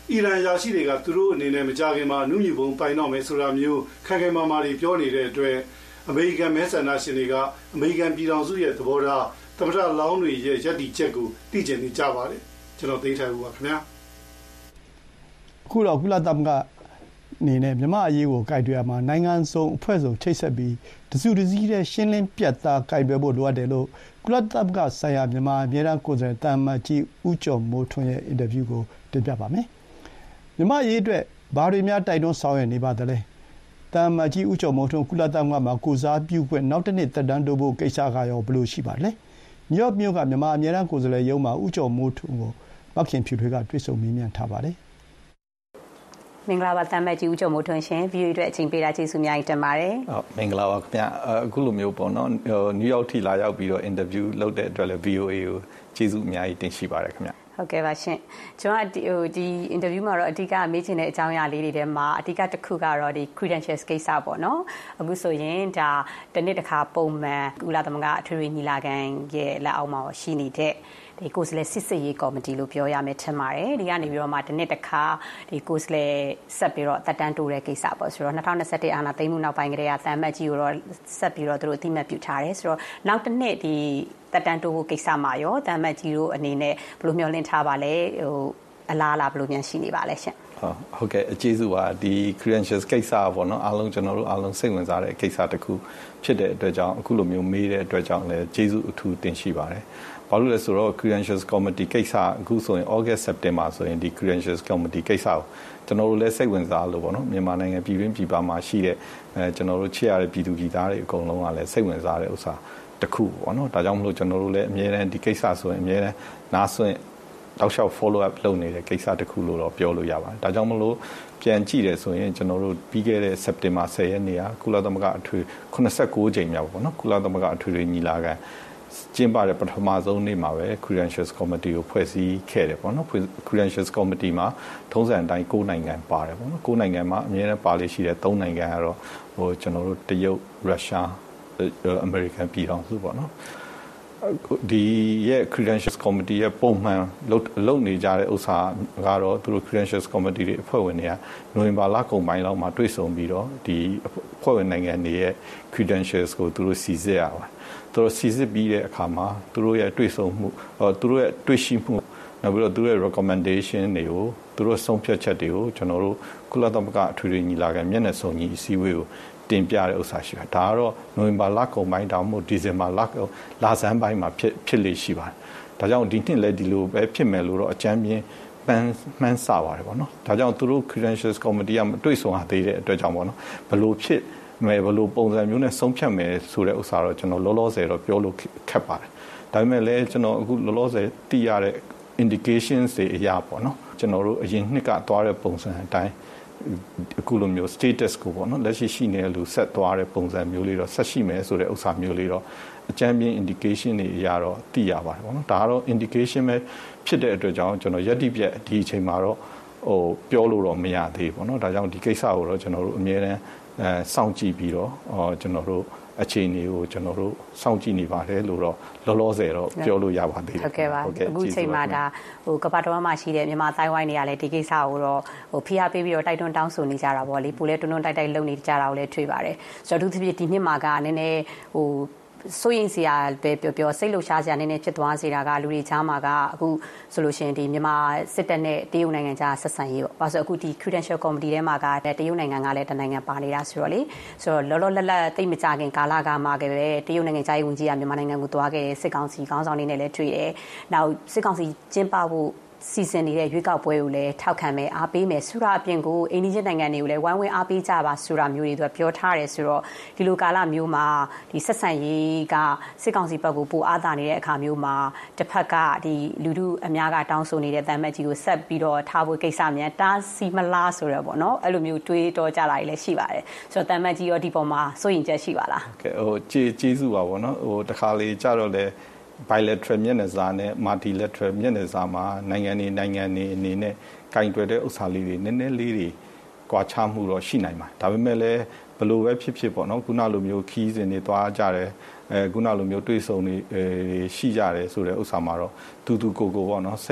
အီရန်ရာရှိတွေကသူတို့အနေနဲ့မကြခင်မှာနုညူပုံပိုင်တော့မယ်ဆိုတာမျိုးခိုင်ခိုင်မာမာတွေပြောနေတဲ့အတွက်အမေရိကန်မဲဆန္ဒရှင်တွေကအမေရိကန်ပြည်ထောင်စုရဲ့သဘောထားသမ္မတလောင်းတွေရဲ့ယက်တီချက်ကိုသိကျင်နေကြပါတယ်ကျွန်တော်သိထားဘူးပါခင်ဗျာအခုတော့ကုလသမဂ္ဂအနေနဲ့မြန်မာအရေးကိုကြိုက်တွေ့ရမှာနိုင်ငံစုံအဖွဲ့စုံချိတ်ဆက်ပြီးတစုတစည်းတဲ့ရှင်းလင်းပြတ်သားကြိုက်တွေ့ဖို့လိုအပ်တယ်လို့ကုလသမဂ္ဂဆိုင်ရာမြန်မာအမြဲတမ်းကိုယ်စားလှယ်တာမတ်ကြီးဦးကျော်မိုးထွန်းရဲ့အင်တာဗျူးကိုတင်ပြပါမယ်မြန်မာအရေးအတွက်ဘာတွေများတိုက်တွန်းဆောင်ရွက်နေပါသလဲတာမတ်ကြီးဦးကျော်မိုးထွန်းကုလသမဂ္ဂမှာကိုစားပြုခွင့်နောက်တစ်နှစ်သက်တမ်းတိုးဖို့ကိစ္စကရောဘယ်လိုရှိပါလဲနယူးယောက်မြို့ကမြန်မာအမြဲတမ်းကိုယ်စားလှယ်ရုံးမှာဦးကျော်မိုးထွန်းကိုမခင်ဖြူထွေးကတွေ့ဆုံမေးမြန်းထားပါတယ်မင်္ဂလာပါတမ်မတ်ကြီးဦးကျော်မိုးထွန်းရှင် VOA အတွက်အချိန်ပေးတာကျေးဇူးအများကြီးတင်ပါတယ်။မင်္ဂလာပါခင်ဗျ။အခုလိုမျိုးပေါ့နော်နယူးယောက်ထိလာရောက်ပြီးတော့အင်တာဗျူးလုပ်တဲ့အတွက်လည်း VOA ကိုကျေးဇူးအများကြီးတင်ရှိပါတယ်ခင်ဗျ။ဟုတ်ကဲ့ပါရှင်ကျွန်တော်ဒီအင်တာဗျူးမှာတော့အဓိကမေးချင်တဲ့အကြောင်းအရာလေးတွေထဲမှာအဓိကတစ်ခုကတော့ဒီ credentials ကိစ္စပေါ့နော်အခုဆိုရင်ဒါတစ်နှစ်တစ်ခါပုံမှန်ကုလသမဂ္ဂအထွေထွေညီလာခံရဲ့လက်အောက်မှာရှိနေတဲ့ဒီကိုယ်စားလှယ်စစ်စစ်ရေးကော်မတီလို့ပြောရမယ်ထင်ပါတယ်ဒီကနေပြီးတော့မှတစ်နှစ်တစ်ခါဒီကိုယ်စားလှယ်ဆက်ပြီးတော့တက်တန်းတိုးတဲ့ကိစ္စပေါ့ဆိုတော့2021အာဏာသိမ်းမှုနောက်ပိုင်းကတည်းကတမ်မတ်ကြီးကိုတော့ဆက်ပြီးတော့သူတို့အသိမှတ်ပြုထားတယ်ဆိုတော့နောက်တစ်နှစ်ဒီတက်တန်းတိုးဖို့ကိစ္စမှာရောတမ်မတ်ကြီးတို့အနေနဲ့ဘယ်လိုမျှော်လင့်ထားပါလဲအလားအလာဘယ်လိုများရှိနေပါလဲရှင်ဟုတ်ကဲ့အကျေးဇူးပါဒီ credentials ကိစ္စပေါ့နော်အားလုံးကျွန်တော်တို့အားလုံးစိတ်ဝင်စားတဲ့ကိစ္စတစ်ခုဖြစ်တဲ့အတွက်ကြောင့်အခုလိုမျိုးမေးတဲ့အတွက်ကြောင့်လည်းကျေးဇူးအထူးတင်ရှိပါတယ်ဘာလို့လဲဆိုတော့ credentials committee ကိစ္စအခုဆိုရင် August September ဆိုရင်ဒီ credentials committee ကိစ္စကိုကျွန်တော်တို့လည်းစိတ်ဝင်စားလို့ပေါ့နော်မြန်မာနိုင်ငံပြည်တွင်းပြည်ပမှာရှိတဲ့ကျွန်တော်တို့ချစ်ရတဲ့ပြည်သူပြည်သားတွေအကုန်လုံးကလည်းစိတ်ဝင်စားတဲ့ဥစ္စာတစ်ခုပေါ့နော်ဒါကြောင့်မလို့ကျွန်တော်တို့လည်းအများအားဒီကိစ္စဆိုရင်အများအားနားဆွင့်တောက်လျှောက် follow up လုပ်နေတဲ့ကိစ္စတစ်ခုလို့တော့ပြောလို့ရပါတယ်ဒါကြောင့်မလို့ပြန်ကြည့်တယ်ဆိုရင်ကျွန်တော်တို့ပြီးခဲ့တဲ့ September 10 ရက်နေ့ကကုလသမဂ္ဂအထွေ89ကြိမ်မြောက်ပေါ့နော်ကုလသမဂ္ဂအထွေထွေညီလာခံကျင်းပတဲ့ပထမဆုံးနေ့မှာပဲ Credentials Committee ကိုဖွဲ့စည်းခဲ့တယ်ပေါ့နော် Credentials Committee မှာထုံးစံအတိုင်း9နိုင်ငံပါတယ်ပေါ့နော်9နိုင်ငံမှာအများနဲ့ပါလေးရှိတဲ့3နိုင်ငံကတော့ကျွန်တော်တို့တရုတ်ရုရှားအမေရိကန်ပြည်ထောင်စုပေါ့နော်ဒီရဲ့ Credentials Committee ရဲ့ပုံမှန်လုပ်နေကြတဲ့ဥစ္စာကတော့သူတို့ Credentials Committee တွေအဖွဲ့ဝင်တွေကနိုဝင်ဘာလကုန်ပိုင်းလောက်မှာတွေ့ဆုံပြီးတော့ဒီအဖွဲ့ဝင်နိုင်ငံတွေရဲ့ Credentials ကိုသူတို့စီစစ်ရပါတယ်သူတို့စီစစ်ပြီးတဲ့အခါမှာသူတို့ရဲ့တွေ့ဆုံမှုသူတို့ရဲ့တွေ့ရှိမှုနောက်ပြီးတော့သူတို့ရဲ့ recommendation တွေကိုသူတို့ဆုံးဖြတ်ချက်တွေကိုကျွန်တော်တို့ကုလသမဂ္ဂအထွေထွေညီလာခံမျက်နှာစုံညီအစည်းအဝေးကိုတင်ပြတဲ့ဥစ္စာရှိပါတယ်ဒါကတော့နိုဝင်ဘာလကုန်ပိုင်းတောင်မှဒီဇင်ဘာလဆန်းပိုင်းမှာဖြစ်လေရှိပါတယ်ဒါကြောင့်ဒီနှစ်လည်းဒီလိုပဲဖြစ်မယ်လို့တော့အကြမ်းပြင်းမှန်းဆပါတယ်ပေါ့နော်ဒါကြောင့်သူတို့ Credentials Committee ကမတွေ့ဆုံရသေးတဲ့အတွက်ကြောင့်ပေါ့နော်ဘယ်လိုဖြစ်မယ်ဘယ်လိုပုံစံမျိုးနဲ့ဆုံးဖြတ်မယ်ဆိုတဲ့ဥစ္စာတော့ကျွန်တော်လောလောဆယ်တော့ပြောလို့ခက်ပါတယ်ဒါပေမဲ့လည်းကျွန်တော်အခုလောလောဆယ်သိရတဲ့ indications တွေအရာပေါ့နော်ကျွန်တော်တို့အရင်နှစ်ကသွားတဲ့ပုံစံအတိုင်းအခုလိုမျိုး status ကိုပေါ့နော်လက်ရှိရှိနေတဲ့လူဆက်သွားတဲ့ပုံစံမျိုးလေးတော့ဆက်ရှိမယ်ဆိုတဲ့ဥစ္စာမျိုးလေးတော့အကြမ်းပြင်း indication တွေအရာတော့သိရပါတယ်ပေါ့နော်ဒါကတော့ indication ပဲဖြစ်တဲ့အတွက်ကြောင့်ကျွန်တော်ယက်တိပြက်ဒီအချိန်မှာတော့ပြောလို့တော့မရသေးဘူးပေါ့နော်ဒါကြောင့်ဒီကိစ္စကိုတော့ကျွန်တော်တို့အများနဲ့စောင့်ကြည့်ပြီးတော့ကျွန်တော်တို့အခြေအနေကိုကျွန်တော်တို့စောင့်ကြည့်နေပါတယ်လို့တော့လောလောဆယ်တော့ပြောလို့ရပါသေးတယ်ဟုတ်ကဲ့ပါအခုချိန်မှာဒါကမ္ဘာတော်မှာရှိတဲ့မြန်မာတိုင်းဝိုင်းတွေကလည်းဒီကိစ္စကိုတော့ဖိအားပေးပြီးတော့တိုက်တွန်းတောင်းဆိုနေကြတာပေါ့လေပူလဲတွန်းတွန်းတိုက်လုပ်နေကြတာကိုလည်းတွေ့ပါတယ်ဆိုတော့အထူးသဖြင့်ဒီနှစ်မှာကနည်းနည်းစိုးရင်စရာပဲပြောစိတ်လှုပ်ရှားစရာနည်းနည်းဖြစ်သွားစေတာကလူတွေကြားမှာကအခုဆိုလို့ရှိရင်ဒီမြန်မာစစ်တပ်နဲ့တရုတ်နိုင်ငံကြားဆက်ဆံရေးပေါ့။ဘာလို့အခုဒီ Credential Committee ထဲမှာကတရုတ်နိုင်ငံကလည်းတနိုင်ငံပါနေတာဆိုတော့လေဆိုတော့လောလောလတ်လတ်သိမကြခင်ကာလကမှကပဲတရုတ်နိုင်ငံကြားရေးဝန်ကြီးကမြန်မာနိုင်ငံကိုသွားခဲ့တဲ့စစ်ကောင်စီခေါင်းဆောင်တွေနဲ့လည်းတွေ့တယ်။နောက်စစ်ကောင်စီကျင်းပဖို့စီစဉ်နေတဲ့ရွေးကောက်ပွဲကိုလည်းထောက်ခံမယ်အားပေးမယ်ဆိုတာအပြင်ကိုအိန္ဒိယနိုင်ငံတွေကိုလည်းဝိုင်းဝန်းအားပေးကြပါဆိုတာမျိုးတွေသူကပြောထားတယ်ဆိုတော့ဒီလိုကာလမျိုးမှာဒီဆက်ဆံရေးကစစ်ကောင်စီဘက်ကိုပိုအားသာနေတဲ့အခါမျိုးမှာတစ်ဖက်ကဒီလူထုအများကတောင်းဆိုနေတဲ့တမ်မတ်ကြီးကိုဆက်ပြီးတော့ထားဖို့ကိစ္စများတားစီမလားဆိုတော့ပေါ့နော်အဲ့လိုမျိုးတွေးတောကြတာတွေလည်းရှိပါတယ်ဆိုတော့တမ်မတ်ကြီးရောဒီပေါ်မှာစိုးရင်ချက်ရှိပါလားဟုတ်ကဲ့ကျေးဇူးပါပေါ့နော်တခါလေကြတော့လေbilateral မျက်နှာစာနဲ့ multilateral မျက်နှာစာမှာနိုင်ငံတွေအနေနဲ့ကင်တွယ်တဲ့ဥစ္စာလေးတွေနည်းနည်းလေးတွေကွာခြားမှုတော့ရှိနိုင်မှာဒါပေမဲ့လည်းဘလို့ပဲဖြစ်ပေါ့နော်ခုနလိုမျိုးခီးစဉ်တွေသွားကြတယ်ခုနလိုမျိုးတွေ့ဆုံနေရှိကြတယ်ဆိုတဲ့ဥစ္စာမှာတော့တူတူကိုပေါ့နော်စိတ်ပူ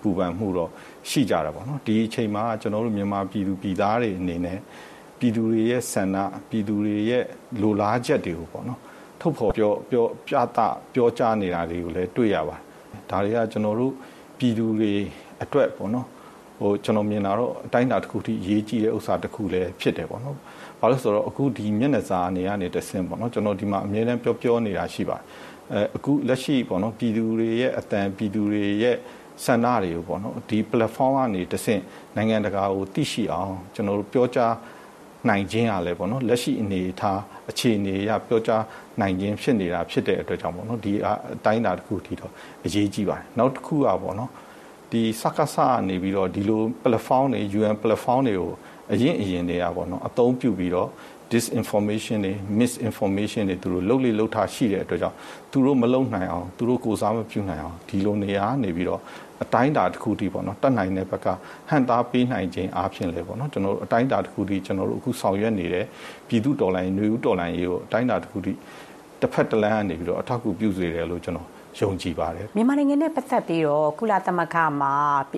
ပူပန်မှုတော့ရှိကြတာပေါ့နော်ဒီအချိန်မှာကျွန်တော်တို့မြန်မာပြည်သူပြည်သားတွေအနေနဲ့ပြည်သူတွေရဲ့ဆန္ဒပြည်သူတွေရဲ့လိုလားချက်တွေကိုပေါ့နော်ထုတ်ဖော်ပြောကြားနေတာတွေကိုလည်းတွေ့ရပါတယ်ဒါတွေကကျွန်တော်တို့ပြည်သူတွေအတွက်ပေါ့နော်ကျွန်တော်မြင်တာတော့အတိုင်းအတာတစ်ခုထိရေးကြည့်တဲ့ဥစ္စာတစ်ခုလည်းဖြစ်တယ်ပေါ့နော်ဘာလို့ဆိုတော့အခုဒီမျက်နှာစာအနေကနေတဆင့်ပေါ့နော်ကျွန်တော်ဒီမှာအမြဲတမ်းပြောနေတာရှိပါတယ်အခုလက်ရှိပေါ့နော်ပြည်သူတွေရဲ့အတန်ပြည်သူတွေရဲ့ဆန္ဒတွေကိုပေါ့နော်ဒီ platform ကနေတဆင့်နိုင်ငံတကာကိုသိရှိအောင်ကျွန်တော်တို့ပြောကြားနိုင်ခြင်းအားလည်းပေါ့နော်လက်ရှိအနေထားအခြေအနေအရပြောကြားနိုင်ခြင်းဖြစ်နေတာဖြစ်တဲ့အတွက်ကြောင့်ပေါ့နော်ဒီအတိုင်းအတာတစ်ခုထိတော့အရေးကြီးပါတယ်နောက်တစ်ခုကပေါ့နော်ဒီစကားစနေပြီးတော့ဒီလို platform တွေ UN platform တွေကိုအရင်တွေကပေါ့နော်အသုံးပြုပြီးတော့ disinformation တွေ misinformation တွေသူတို့လှုပ်ထားရှိတဲ့အတွက်ကြောင့်သူတို့မလုံနိုင်အောင်သူတို့ကိုယ်စားမပြုနိုင်အောင်ဒီလိုနေရာနေပြီးတော့အတိုင်းအတာတစ်ခုတည်းပေါ့နော်တတ်နိုင်တဲ့ဘက်ကဟန်တာပေးနိုင်ခြင်းအားဖြင့်လေပေါ့နော်ကျွန်တော်တို့အတိုင်းအတာတစ်ခုတည်းကျွန်တော်တို့အခုဆောင်ရွက်နေတဲ့ပြည်သူတော်လှန်ရေးຫນွေဦးတော်လှန်ရေးကိုအတိုင်းအတာတစ်ခုတည်းတစ်ဖက်တစ်လမ်းကနေပြီးတော့အထောက်အကူပြုစေတယ်လို့ကျွန်တော်ယုံကြည်ပါတယ်မြန်မာနိုင်ငံနဲ့ပတ်သက်ပြီးတော့ကုလသမဂ္ဂမှာ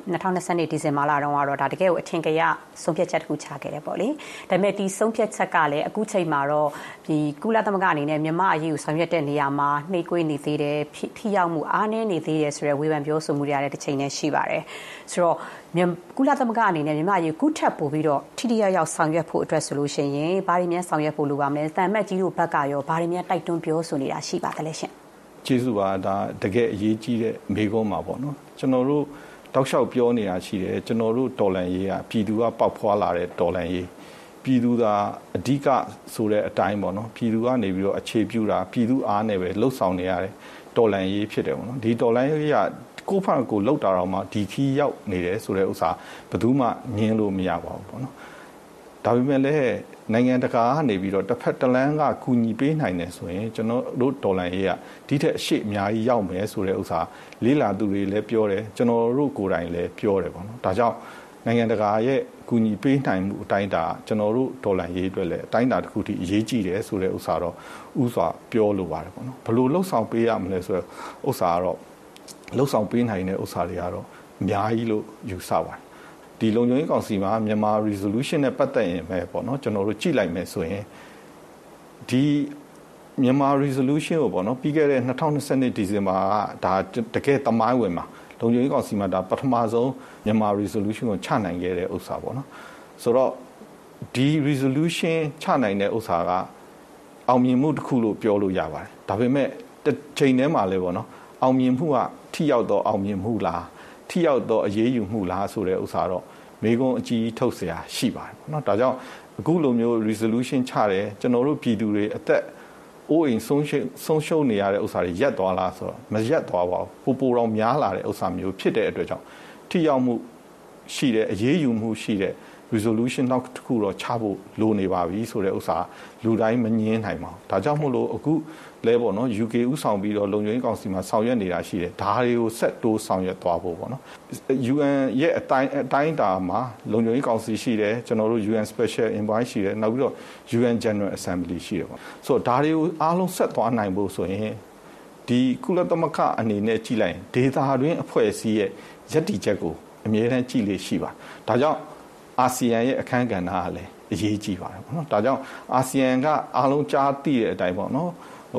2020ဒီဇင်ဘာလတုန်းကတော့ဒါတကယ်ကိုအထင်ကရဆုံးဖြတ်ချက်တစ်ခုချခဲ့တယ်ပေါ့လေဒါပေမဲ့ဒီဆုံးဖြတ်ချက်ကလည်းအခုချိန်မှာတော့ဒီကုလသမဂ္ဂအနေနဲ့မြန်မာအရေးကိုဆောင်ရွက်တဲ့နေရာမှာနှိပ်ကွေးနေသေးတယ်ထိရောက်မှုအားနည်းနေသေးတယ်ဆိုတဲ့ဝေဖန်ပြောဆိုမှုတွေလည်းတစ်ချိန်နဲ့ရှိပါတယ်ဆိုတော့ကုလသမဂ္ဂအနေနဲ့မြန်မာအရေးကုထပ်ပို့ပြီးတော့ထိထိရောက်ရောက်ဆောင်ရွက်ဖို့အတွက်ဆိုလို့ရှိရင်ဘာတွေများဆောင်ရွက်ဖို့လိုပါမလဲတန်မတ်ကြီးတို့ဘက်ကရောဘာတွေများတိုက်တွန်းပြောဆိုနေတာရှိပါသလဲရှင်ကျေးဇူးပါဒါတကယ်အရေးကြီးတဲ့မေးခွန်းပါပေါ့နော်ကျွန်တော်တို့တောက်လျှောက်ပြောနေတာရှိတယ်ကျွန်တော်တို့တော်လှန်ရေးကပြည်သူကပေါက်ဖွာလာတဲ့တော်လှန်ရေးပြည်သူသာအဓိကဆိုတဲ့အတိုင်းပေါ့နော်ပြည်သူကနေပြီးတော့အခြေပြုတာပြည်သူအားနဲ့ပဲလှုပ်ဆောင်နေရတယ်တော်လှန်ရေးဖြစ်တယ်ပေါ့နော်ဒီတော်လှန်ရေးကကိုယ့်ဖာကိုလှုပ်တာတော့မှဒီခီးရောက်နေတယ်ဆိုတဲ့ဥစ္စာဘယ်သူမှငင်းလို့မရပါဘူးပေါ့နော်ဒါပေမဲ့လည်းနိုင်ငံတကာကနေပြီးတော့တစ်ဖက်တစ်လမ်းကကူညီပေးနိုင်တယ်ဆိုရင်ကျွန်တော်တို့ဒေါ်လာရေးကဒီထက်အရှိအများကြီးရောက်မယ်ဆိုတဲ့ဥစ္စာလေးလာသူတွေလည်းပြောတယ်ကျွန်တော်တို့ကိုယ်တိုင်လည်းပြောတယ်ပေါ့နော်ဒါကြောင့်နိုင်ငံတကာရဲ့ကူညီပေးနိုင်မှုအတိုင်းတာကျွန်တော်တို့ဒေါ်လာရေးအတွက်လည်းအတိုင်းတာတစ်ခုထိအရေးကြီးတယ်ဆိုတဲ့ဥစ္စာတော့ဥစွာပြောလိုပါတယ်ပေါ့နော်ဘယ်လိုလှုပ်ဆောင်ပေးရမလဲဆိုတဲ့ဥစ္စာကတော့လှုပ်ဆောင်ပေးနိုင်တဲ့ဥစ္စာတွေကတော့အများကြီးလို့ယူဆပါတယ်ဒီလုံခြုံရေးကောင်စီမှာမြန်မာ resolution နဲ့ပတ်သက်ရင်ပဲပေါ့နော်ကျွန်တော်တို့ကြည့်လိုက်မယ်ဆိုရင်ဒီမြန်မာ resolution ကိုပေါ့နော်ပြီးခဲ့တဲ့2020ဒီဇင်ဘာကဒါတကယ်သမိုင်းဝင်မှာလုံခြုံရေးကောင်စီမှာဒါပထမဆုံးမြန်မာ resolution ကိုချနိုင်ခဲ့တဲ့ဥစ္စာပေါ့နော်ဆိုတော့ဒီ resolution ချနိုင်တဲ့ဥစ္စာကအောင်မြင်မှုတစ်ခုလို့ပြောလို့ရပါတယ်ဒါပေမဲ့တစ်ချိန်တည်းမှာလည်းပေါ့နော်အောင်မြင်မှုကထိရောက်တော့အောင်မြင်မှုလားထိရောက်တော့အရေးယူမှုလားဆိုတဲ့ဥစ္စာတော့မေကွန်းအကြီးထုတ်เสียရှိပါတယ်เนาะဒါကြောင့်အခုလိုမျိုး resolution ချတယ်ကျွန်တော်တို့ပြည်သူတွေအသက်အိုးအိမ်ဆုံးရှုံးနေရတဲ့ဥစ္စာတွေရပ်သွားလားဆိုတော့မရပ်သွားပါဘူးပိုတော့များလာတဲ့ဥစ္စာမျိုးဖြစ်တဲ့အတွက်ကြောင့်ထိရောက်မှုရှိတဲ့အရေးယူမှုရှိတဲ့ resolution နောက်တစ်ခုတော့ချဖို့လိုနေပါပြီဆိုတဲ့ဥစ္စာလူတိုင်းမငင်းနိုင်ပါဘူးဒါကြောင့်မို့လို့အခုလဲပေါ့နော် UK ဥဆောင်ပြီးတော့လုံခြုံရေးကောင်စီမှာဆောင်ရွက်နေတာရှိတယ်ဒါတွေကိုဆက်တိုးဆောင်ရွက်သွားဖို့ပေါ့နော် UN ရဲ့အတိုင်းတာမှာလုံခြုံရေးကောင်စီရှိတယ်ကျွန်တော်တို့ UN Special Envoy ရှိတယ်နောက်ပြီးတော့ UN General Assembly ရှိတယ်ပေါ့ဆိုတော့ဒါတွေကိုအားလုံးဆက်သွားနိုင်ဖို့ဆိုရင်ဒီကုလသမဂ္ဂအနေနဲ့ကြည့်လိုက်ရင်ဒေသတွင်းအဖွဲ့အစည်းရဲ့ယက်တီချက်ကိုအမြဲတမ်းကြည့်လို့ရှိပါဒါကြောင့်အာဆီယံရဲ့အခန်းကဏ္ဍကလည်းအရေးကြီးပါတယ်ပေါ့နော်ဒါကြောင့်အာဆီယံကအားလုံးကြားသိတဲ့အတိုင်းပေါ့နော်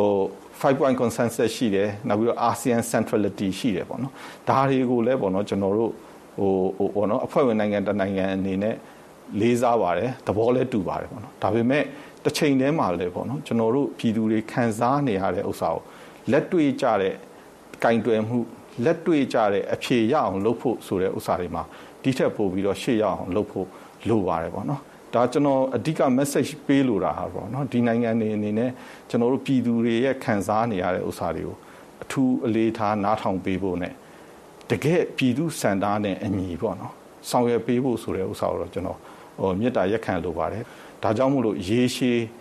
5 point consensus ရှိတယ်နောက်ပြီးတော့ ASEAN centrality ရှိတယ်ပေါ့နော်ဒါတွေကိုလည်းပေါ့နော်ကျွန်တော်တို့ပေါ့နော်အဖွဲ့ဝင်နိုင်ငံတစ်နိုင်ငံအနေနဲ့လေးစားပါတယ်သဘောလည်းတူပါတယ်ပေါ့နော်ဒါပေမဲ့တစ်ချိန်တည်းမှာလည်းပေါ့နော်ကျွန်တော်တို့ပြည်သူတွေခံစားနေရတဲ့ဥစ္စာကိုလက်တွေ့ကြတဲ့ကင်တွယ်မှုလက်တွေ့ကြတဲ့အဖြေရအောင်လုပ်ဖို့ဆိုတဲ့ဥစ္စာတွေမှာဒီထက်ပိုပြီးတော့ရှေ့ရအောင်လုပ်ဖို့လိုပါတယ်ပေါ့နော်ဒါကျွန်တော်အဓိက message ပေးလိုတာပေါ့နော်ဒီနိုင်ငံတွေအနေနဲ့ကျွန်တော်တို့ပြည်သူတွေရဲ့ခံစားနေရတဲ့ဥစ္စာတွေကိုအထူးအလေးထားနားထောင်ပေးဖို့ ਨੇ တကယ်ပြည်သူစံသားနဲ့အညီပေါ့နော်ဆောင်ရွက်ပေးဖို့ဆိုတဲ့ဥစ္စာကိုတော့ကျွန်တော်မေတ္တာရက်ခံလိုပါတယ်ဒါကြောင့်မို့လို့ရေရှည်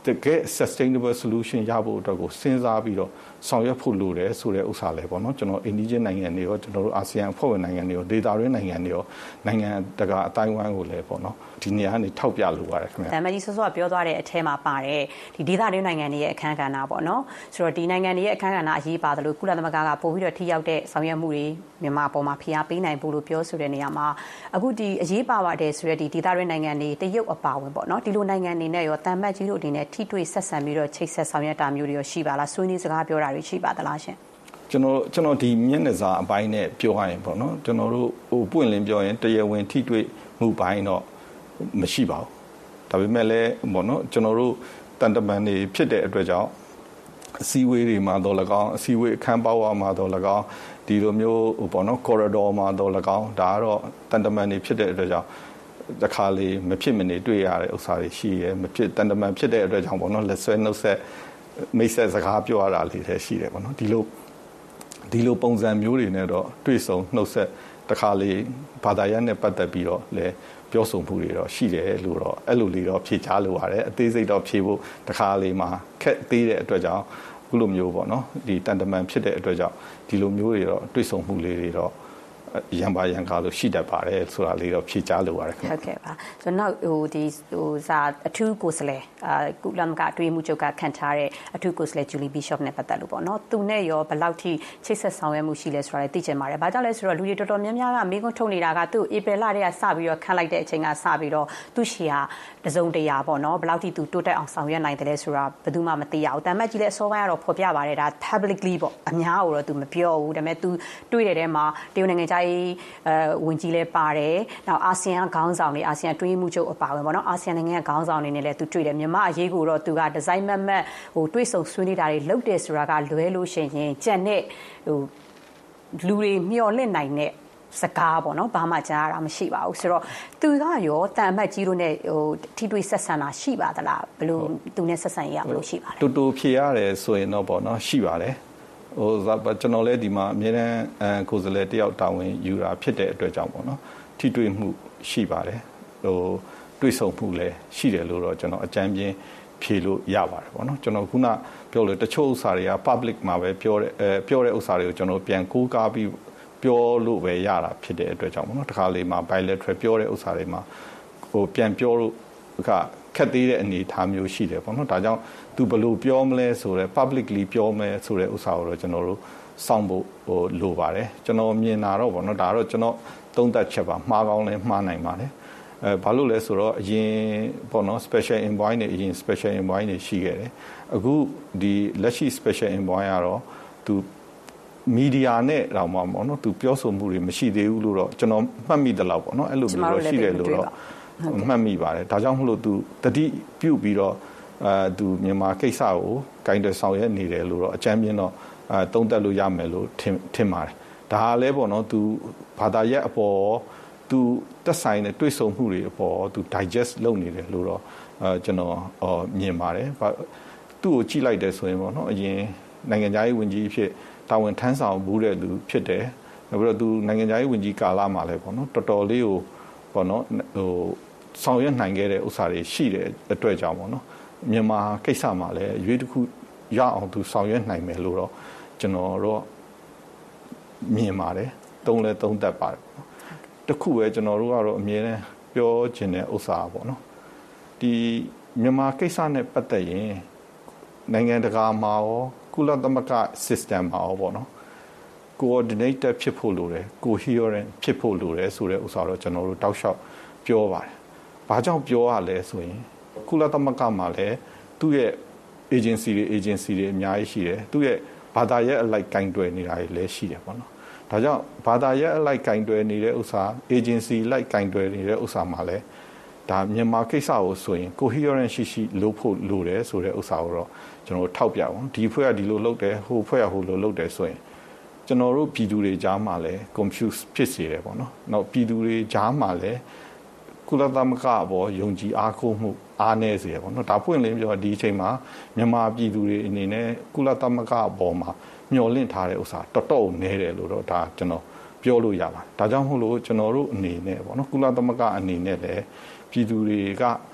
တကယ် sustainable solution ရဖို့အတွက်ကိုစဉ်းစားပြီးတော့ဆောင်ရွက်ဖို့လိုတယ်ဆိုတဲ့ဥစ္စာလည်းပေါ့နော်ကျွန်တော်အိန္ဒိယနိုင်ငံတွေရောကျွန်တော်တို့အာဆီယံအဖွဲ့ဝင်နိုင်ငံတွေရောဒေသတွင်းနိုင်ငံတွေရောနိုင်ငံတကာအတိုင်းအဝိုင်းကိုလည်းပေါ့နော်ဒီနေရာကနေထောက်ပြလိုပါတယ်ခင်ဗျာဒါမှကြီးစောစောပြောသွားတဲ့အထဲမှာပါတယ်ဒီဒေသတွင်းနိုင်ငံတွေရဲ့အခမ်းကဏ္ဍပေါ့နော်ဆိုတော့ဒီနိုင်ငံတွေရဲ့အခမ်းကဏ္ဍအရေးပါတယ်လို့ကုလသမဂ္ဂကပို့ပြီးတော့ထိရောက်တဲ့ဆောင်ရွက်မှုတွေမြန်မာပေါ်မှာဖိအားပေးနိုင်ဖို့လို့ပြောဆိုတဲ့နေရာမှာအခုဒီအရေးပါပါတယ်ဆိုတဲ့ဒီဒေသတွင်းနိုင်ငံတွေတရုတ်အပါဝင်ပေါ့နော်ဒီလိုနိုင်ငံတွေနဲ့ရောတန်မတ်ကြီးတို့အနေနဲ့ထိတွေ့ဆက်ဆံပြီးတော့ချိတ်ဆက်ဆောင်ရွက်တာမျိုးတွေရောရှိပါလားဆွေးနွေးစကားပြောတာတွေရှိပါသလားရှင်ကျွန်တော်ဒီမျက်နှာစာအပိုင်းနဲ့ပြောရရင်ပေါ့နော်ကျွန်တော်တို့ပွင့်လင်းပြောရင်တရားဝင်ထိတွေ့မှုပိုင်းတော့မရှိပါဘူးဒါပေမဲ့လည်းပေါ့နော်ကျွန်တော်တို့တန်တမန်တွေဖြစ်တဲ့အတွက်ကြောင့်အစည်းအဝေးတွေမှာတော့၎င်းအစည်းအဝေးအခမ်းပေါဝါမှာတော့၎င်းဒီလိုမျိုးပေါ့နော် corridor မှာတော့၎င်းဒါကတော့တန်တမန်တွေဖြစ်တဲ့အတွက်ကြောင့်တခါလေမဖြစ်မနေတွေ့ရတဲ့ဥစ္စာတွေရှိရဲမဖြစ်တန်တမန်ဖြစ်တဲ့အတွက်ကြောင့်ပေါ့နော်လက်ဆွဲနှုတ်ဆက်မိတ်ဆက်စကားပြောရတာလေးလည်းရှိတယ်ပေါ့နော်ဒီလိုပုံစံမျိုးတွေနဲ့တော့တွေ့ဆုံနှုတ်ဆက်တခါလေဘာသာရပ်နဲ့ပတ်သက်ပြီးတော့လည်းပြောဆိုမှုတွေတော့ရှိတယ်လို့တော့အဲ့လိုလေးတော့ဖြေချလို့ရတယ်အသေးစိတ်တော့ဖြေဖို့တခါလေမှာခက်သေးတဲ့အတွက်ကြောင့်အခုလိုမျိုးပေါ့နော်ဒီတန်တမန်ဖြစ်တဲ့အတွက်ကြောင့်ဒီလိုမျိုးတွေတော့တွေ့ဆုံမှုလေးတွေတော့ရံပါရံကားလို့ရှိတတ်ပါတယ်ဆိုတာလေးတော့ဖြေချလို့ရတယ်ခင်ဗျဟုတ်ကဲ့ပါဆိုတော့နောက်စာအထူးကိုယ်စားလှယ်ကုလသမဂ္ဂအတွင်းမှုချုပ်ကခန့်ထားတဲ့အထူးကိုယ်စားလှယ်ဂျူလီဘီရှော့နဲ့ပတ်သက်လို့ပေါ့နော်သူနဲ့ရောဘယ်လောက်ထိချိတ်ဆက်ဆောင်ရွက်မှုရှိလဲဆိုတာလည်းသိချင်ပါတယ်။ဘာကြောင့်လဲဆိုတော့လူတွေတော်တော်များများကမိကွန်းထုတ်နေတာကသူ့ဧပြီလတည်းကစပြီးတော့ခန့်လိုက်တဲ့အချိန်ကစပြီးတော့သူ့ရှီယာတစုံတရာပေါ့နော်ဘယ်လောက်ထိသူတိုးတက်အောင်ဆောင်ရွက်နိုင်တယ်လဲဆိုတာဘယ်သူမှမသိရဘူး။တမ်မတ်ကြီးလည်းအစောပိုင်းကတော့ဖော်ပြပါတယ်ဒါ publicly ပေါ့အများကိုတော့သူမပြောဘူးဒါပေမဲ့သူတွေ့တဲ့ထဲမှာတရုတ်နိုင်ငံဝန်ကြီးလည်းပါတယ်နောက်အာဆီယံခေါင်းဆောင်တွေအာဆီယံတွင်းမှုချုပ်အပါအဝင်ပေါ့နော်အာဆီယံနိုင်ငံခေါင်းဆောင်တွေနဲ့လည်းသူတွေ့တယ်မြန်မာအရေးကိုတော့သူကဒီဇိုင်းမတ်တွေးဆုံဆွေးနွေးတာတွေလုပ်တယ်ဆိုတာကလွဲလို့ရှိရင်ကြက်နဲ့လူတွေမျော်လင့်နိုင်တဲ့စကားပေါ့နော်ဘာမှကြားရတာမရှိပါဘူးဆိုတော့သူကရောတန်အမတ်ကြီးတို့နဲ့ထိတွေ့ဆက်ဆံတာရှိပါသလားဘယ်လိုသူနဲ့ဆက်ဆံရဘယ်လိုရှိပါလဲတူတူဖြေရတယ်ဆိုရင်တော့ပေါ့နော်ရှိပါတယ်ကျွန်တော်လည်းဒီမှာအမြဲတမ်းကိုယ်စားလှယ်တယောက်တာဝန်ယူတာဖြစ်တဲ့အတွက်ကြောင့်ပေါ့နော်ထိတွေ့မှုရှိပါတယ်တွေ့ဆုံမှုလည်းရှိတယ်လို့တော့ကျွန်တော်အကြမ်းပြင်းဖြေလို့ရပါတယ်ပေါ့နော်ကျွန်တော်ခုနပြောလို့တချို့ဥစ္စာတွေက public မှာပဲပြောတဲ့ဥစ္စာတွေကိုကျွန်တော်ပြန်ကိုးကားပြီးပြောလို့ပဲရတာဖြစ်တဲ့အတွက်ကြောင့်ပေါ့နော်တခါလေမှာ bilateral ပြောတဲ့ဥစ္စာတွေမှာပြန်ပြောလို့ခက်သေးတဲ့အနေအထားမျိုးရှိတယ်ပေါ့နော်ဒါကြောင့်သူဘယ်လိုပြောမလဲဆိုတော့ publicly ပြောမယ်ဆိုတဲ့ဥစ္စာကိုတော့ကျွန်တော်တို့စောင့်ဖို့လိုပါတယ်ကျွန်တော်မြင်တာတော့ပေါ့နော်ဒါတော့ကျွန်တော်သုံးသပ်ချက်ပါမှားကောင်းလဲမှားနိုင်ပါတယ်ဘာလို့လဲဆိုတော့အရင်ပေါ့နော် special envoy နဲ့အရင် special envoy တွေရှိခဲ့တယ်အခုဒီလက်ရှိ special envoy ကတော့သူမီဒီယာနဲ့တော့မှပေါ့နော်သူပြောဆိုမှုတွေမရှိသေးဘူးလို့တော့ကျွန်တော်မှတ်မိတယ်လို့ပေါ့နော်အဲ့လိုမျိုးတော့ရှိတယ်လို့တော့မှတ်မိပါတယ်ဒါကြောင့်မလို့သူတတိပြုတ်ပြီးတော့သူမြန်မာကိစ္စကိုဂိုင်းတယ်ဆောင်ရွက်နေတယ်လို့တော့အကြမ်းပြင်းတော့သုံးသပ်လို့ရမယ်လို့ထင်ပါတယ်ဒါကလည်းပေါ့နော်သူဘာသာရပ်အပေါ်သူတက်ဆိုင်တဲ့တွေးဆုံမှုတွေအပေါ်သူ digest လုပ်နေတယ်လို့တော့ကျွန်တော်မြင်ပါတယ်သူ့ကိုကြည့်လိုက်တယ်ဆိုရင်ပေါ့နော်အရင်နိုင်ငံသားရေးဝန်ကြီးဖြစ်တာဝန်ထမ်းဆောင်မှုတဲ့သူဖြစ်တယ်နောက်ပြီးတော့သူနိုင်ငံသားရေးဝန်ကြီးကာလမှာလည်းပေါ့နော်တော်တော်လေးကိုပေါ့နော်ဆောင်ရွက်နိုင်ခဲ့တဲ့ဥစ္စာတွေရှိတဲ့အတွက်ကြောင့်ပေါ့နော်မြန်မာကိစ္စမှာလည်းရွေးတစ်ခုရအောင်သူဆောင်ရွက်နိုင်မယ်လို့တော့ကျွန်တော်တို့မြင်ပါတယ်သုံးသပ်ပါတယ်တခုပဲကျွန်တော်တို့ကတော့အမြဲတမ်းပြောချင်တဲ့ဥစ္စာပေါ့နော်ဒီမြန်မာကိစ္စနဲ့ပတ်သက်ရင်နိုင်ငံတကာမှာရောကုလသမဂ္ဂ system မှာရောပေါ့နော် coordinated ဖြစ်ဖို့လိုတယ် coherent ဖြစ်ဖို့လိုတယ်ဆိုတဲ့ဥစ္စာတော့ကျွန်တော်တို့တောက်လျှောက်ပြောပါတယ်။ဘာကြောင့်ပြောရလဲဆိုရင်ကုလသမဂ္ဂမှာလည်းသူ့ရဲ့ agency တွေအများကြီးရှိတယ်။သူ့ရဲ့ဘာသာရပ်အလိုက်ကင်တွယ်နေတာတွေလည်းရှိတယ်ပေါ့နော်။ဒါကြောင့်ဘာသာရပ်အလိုက်ကင်တွယ်နေတဲ့ဥစ္စာ agency လိုက်ကင်တွယ်နေတဲ့ဥစ္စာမှာလည်းဒါမြန်မာကိစ္စကိုဆိုရင် coherent ရှိလုပ်ဖို့လိုတယ်ဆိုတဲ့ဥစ္စာကိုတော့ကျွန်တော်ထောက်ပြအောင်ဒီဖွဲ့ကဒီလိုလုပ်တယ်ဟိုဖွဲ့ကဟိုလိုလုပ်တယ်ဆိုရင်ကျွန်တော်တို့ပြည်သူတွေကြားမှာလည်း confuse ဖြစ်စေတယ်ပေါ့နော်။နောက်ပြည်သူတွေကြားမှာလည်းကုလသမဂ္ဂဘောယုံကြည်အားကိုးမှုအားနည်းစေတယ်ပေါ့နော်။ဒါပွင့်လင်းပြောဒီအချိန်မှာမြန်မာပြည်သူတွေအနေနဲ့ကုလသမဂ္ဂဘောမှာမျှော်လင့်ထားတဲ့ဥစ္စာတော်တော်နည်းတယ်လို့တော့ဒါကျွန်တော်ပြောလို့ရပါတယ်။ဒါကြောင့်မို့လို့ကျွန်တော်တို့အနေနဲ့ပေါ့နော်ကုလသမဂ္ဂအနေနဲ့လည်းပြည်သူတွေက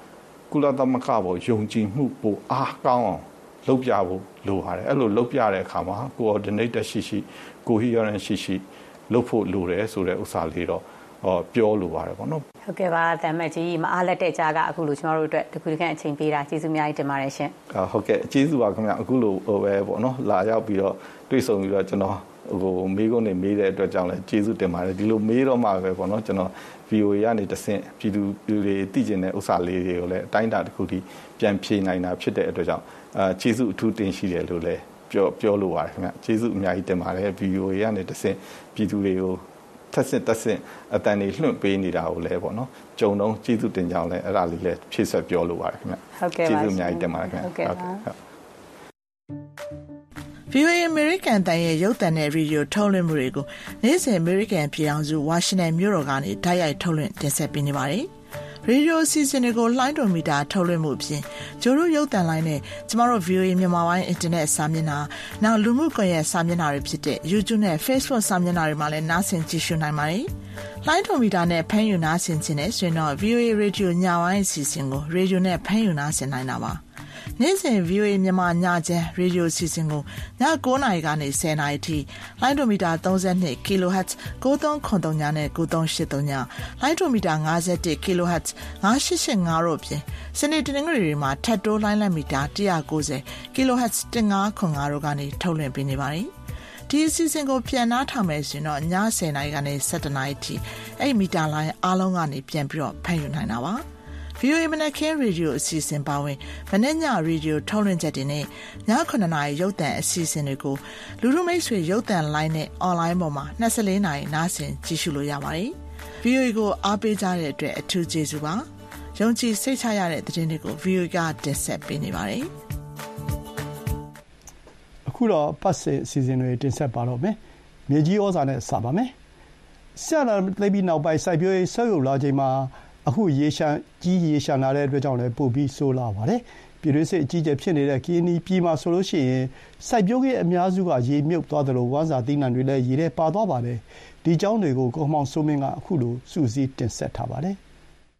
ကုလသမဂ္ဂပေါ်ယုံကြည်မှုပိုအားကောင်းအောင်လုပ်ပြဖို့လိုပါတယ်အဲ့လိုလုပ်ပြတဲ့အခါမှာ coordinated ရှိ coherent ရှိလုပ်ဖို့လိုတယ်ဆိုတဲ့ဥစ္စာလေးတော့ပြောလိုပါတယ်ပေါ့နော်ဟုတ်ကဲ့ပါတမန်ကြီးမအားလက်တဲ့ကြားကအခုလိုကျွန်တော်တို့အတွက်တခုတခန့်အချိန်ပေးတာကျေးဇူးအများကြီးတင်ပါတယ်ရှင်ဟုတ်ကဲ့ကျေးဇူးပါခင်ဗျအခုလိုပဲပေါ့နော်လာရောက်ပြီးတော့တွေ့ဆုံပြီးတော့ကျွန်တော်မေးခွန်းတွေမေးတဲ့အတွက်ကြောင့်လည်းကျေးဇူးတင်ပါတယ်ဒီလိုမေးတော့မှပဲပေါ့နော်ကျွန်တော် VOA ကနေတဆင့်ပြည်သူတွေသိကျင်တဲ့ဥစ္စာလေးတွေကိုလည်းအတိုင်းအတာတစ်ခုထိပြန်ဖြေနိုင်တာဖြစ်တဲ့အတွက်ကြောင့်ကျေးဇူးအထူးတင်ရှိတယ်လို့လည်းပြောလိုပါတယ်ခင်ဗျကျေးဇူးအများကြီးတင်ပါတယ် VOA ကနေတဆင့်ပြည်သူတွေကိုထက်ဆင့်အတန်တွေလွှင့်ပေးနေတာကိုလည်းပေါ့နော်ကြုံတော့ကျေးဇူးတင်ကြအောင်လည်းအဲ့ဒါလေးလည်းဖြည့်ဆွတ်ပြောလိုပါတယ်ခင်ဗျကျေးဇူးအများကြီးတင်ပါတယ်ခင်ဗျဟုတ်ကဲ့ပါ VOA American တန်ရဲ့ရုပ်သံနဲ့ရေဒီယိုထုတ်လွှင့်မှုတွေကိုနေ့စဉ် American ပြည်ထောင်စု Washington မြို့တော်ကနေတိုက်ရိုက်ထုတ်လွှင့်တင်ဆက်ပေးနေပါတယ်။ရေဒီယိုအစီအစဉ်တွေကိုလှိုင်းတော်မီတာထုတ်လွှင့်မှုအပြင်ကျိုးတို့ရုပ်သံလိုင်းနဲ့ကျမတို့ VOA မြန်မာပိုင်း Internet စာမျက်နှာနောက်လူမှုကွန်ရက်စာမျက်နှာတွေဖြစ်တဲ့ YouTube နဲ့ Facebook စာမျက်နှာတွေမှာလည်းနားဆင်ကြည့်ရှုနိုင်ပါတယ်။လှိုင်းတော်မီတာနဲ့ဖမ်းယူနားဆင်ခြင်းနဲ့ဆိုရင်တော့ VOA Radio ညပိုင်းအစီအစဉ်ကို Radio နဲ့ဖမ်းယူနားဆင်နိုင်တာပါ။နေ့စဉ် VOA မြန်မာညချမ်းရေဒီယိုစီစဉ်ကိုည9:00 နာရီကနေ10:00 နာရီထိလိုင်းဒိုမီတာ32 kHz 9393နဲ့9383လိုင်းဒိုမီတာ51 kHz 9885တို့ဖြင့်စနေတနင်္ဂနွေတွေမှာထပ်တိုးလိုင်းလက်မီတာ190 kHz 1505တို့ကနေထုတ်လွှင့်ပေးနေပါတယ်။ဒီအစီအစဉ်ကိုပြန်နှားထောင်မယ်ဆိုရင်တော့ည10:00 နာရီကနေ17:00 နာရီထိအဲ့မီတာလိုင်းအားလုံးကနေပြန်ပြီးတော့ဖမ်းယူနိုင်တာပါ။ VOA မနက်ခင်းရေဒီယိုအစီအစဉ်ပါဝင်မနေ့ညရေဒီယိုထုတ်လွှင့်ချက်တွေနဲ့ည9:00 နာရီရုပ်သံအစီအစဉ်တွေကိုလူထုမိတ်ဆွေရုပ်သံလိုင်းနဲ့အွန်လိုင်းပေါ်မှာ24နာရီနားဆင်ကြည့်ရှုလို့ရပါတယ်။ VOA ကိုအားပေးကြတဲ့အတွက်အထူးကျေးဇူးပါ။ယုံကြည်စိတ်ချရတဲ့သတင်းတွေကို VOA ကတင်ဆက်ပေးနေပါတယ်။အခုတော့ပတ်စင်အစီအစဉ်တွေတင်ဆက်ပါတော့မယ်။မြေကြီးဩဇာနဲ့စပါမယ်။ဆက်လာသိပြီးနောက်ပိုင်းစိုက်ပျိုးရေးဆွေးနွေးလာချိန်မှာအခုရေရှမ်းလာတဲ့အတွက်ကြောင့်လည်းပို့ပြီးဆိုးလာပါတယ်။ပြည်တွင်းစစ်အကြီးအကျယ်ဖြစ်နေတဲ့ကရင်နီပြည်မှာဆိုလို့ရှိရင်စိုက်ပျိုးရေးအများစုကရေမြုပ်သွားတယ်လို့ဝမ်းစာသီးနှံတွေလည်းရေထဲပါသွားပါတယ်။ဒီအကြောင်းတွေကိုကိုမောင်စိုးမင်းကအခုလိုစုစည်းတင်ဆက်ထားပါတယ်။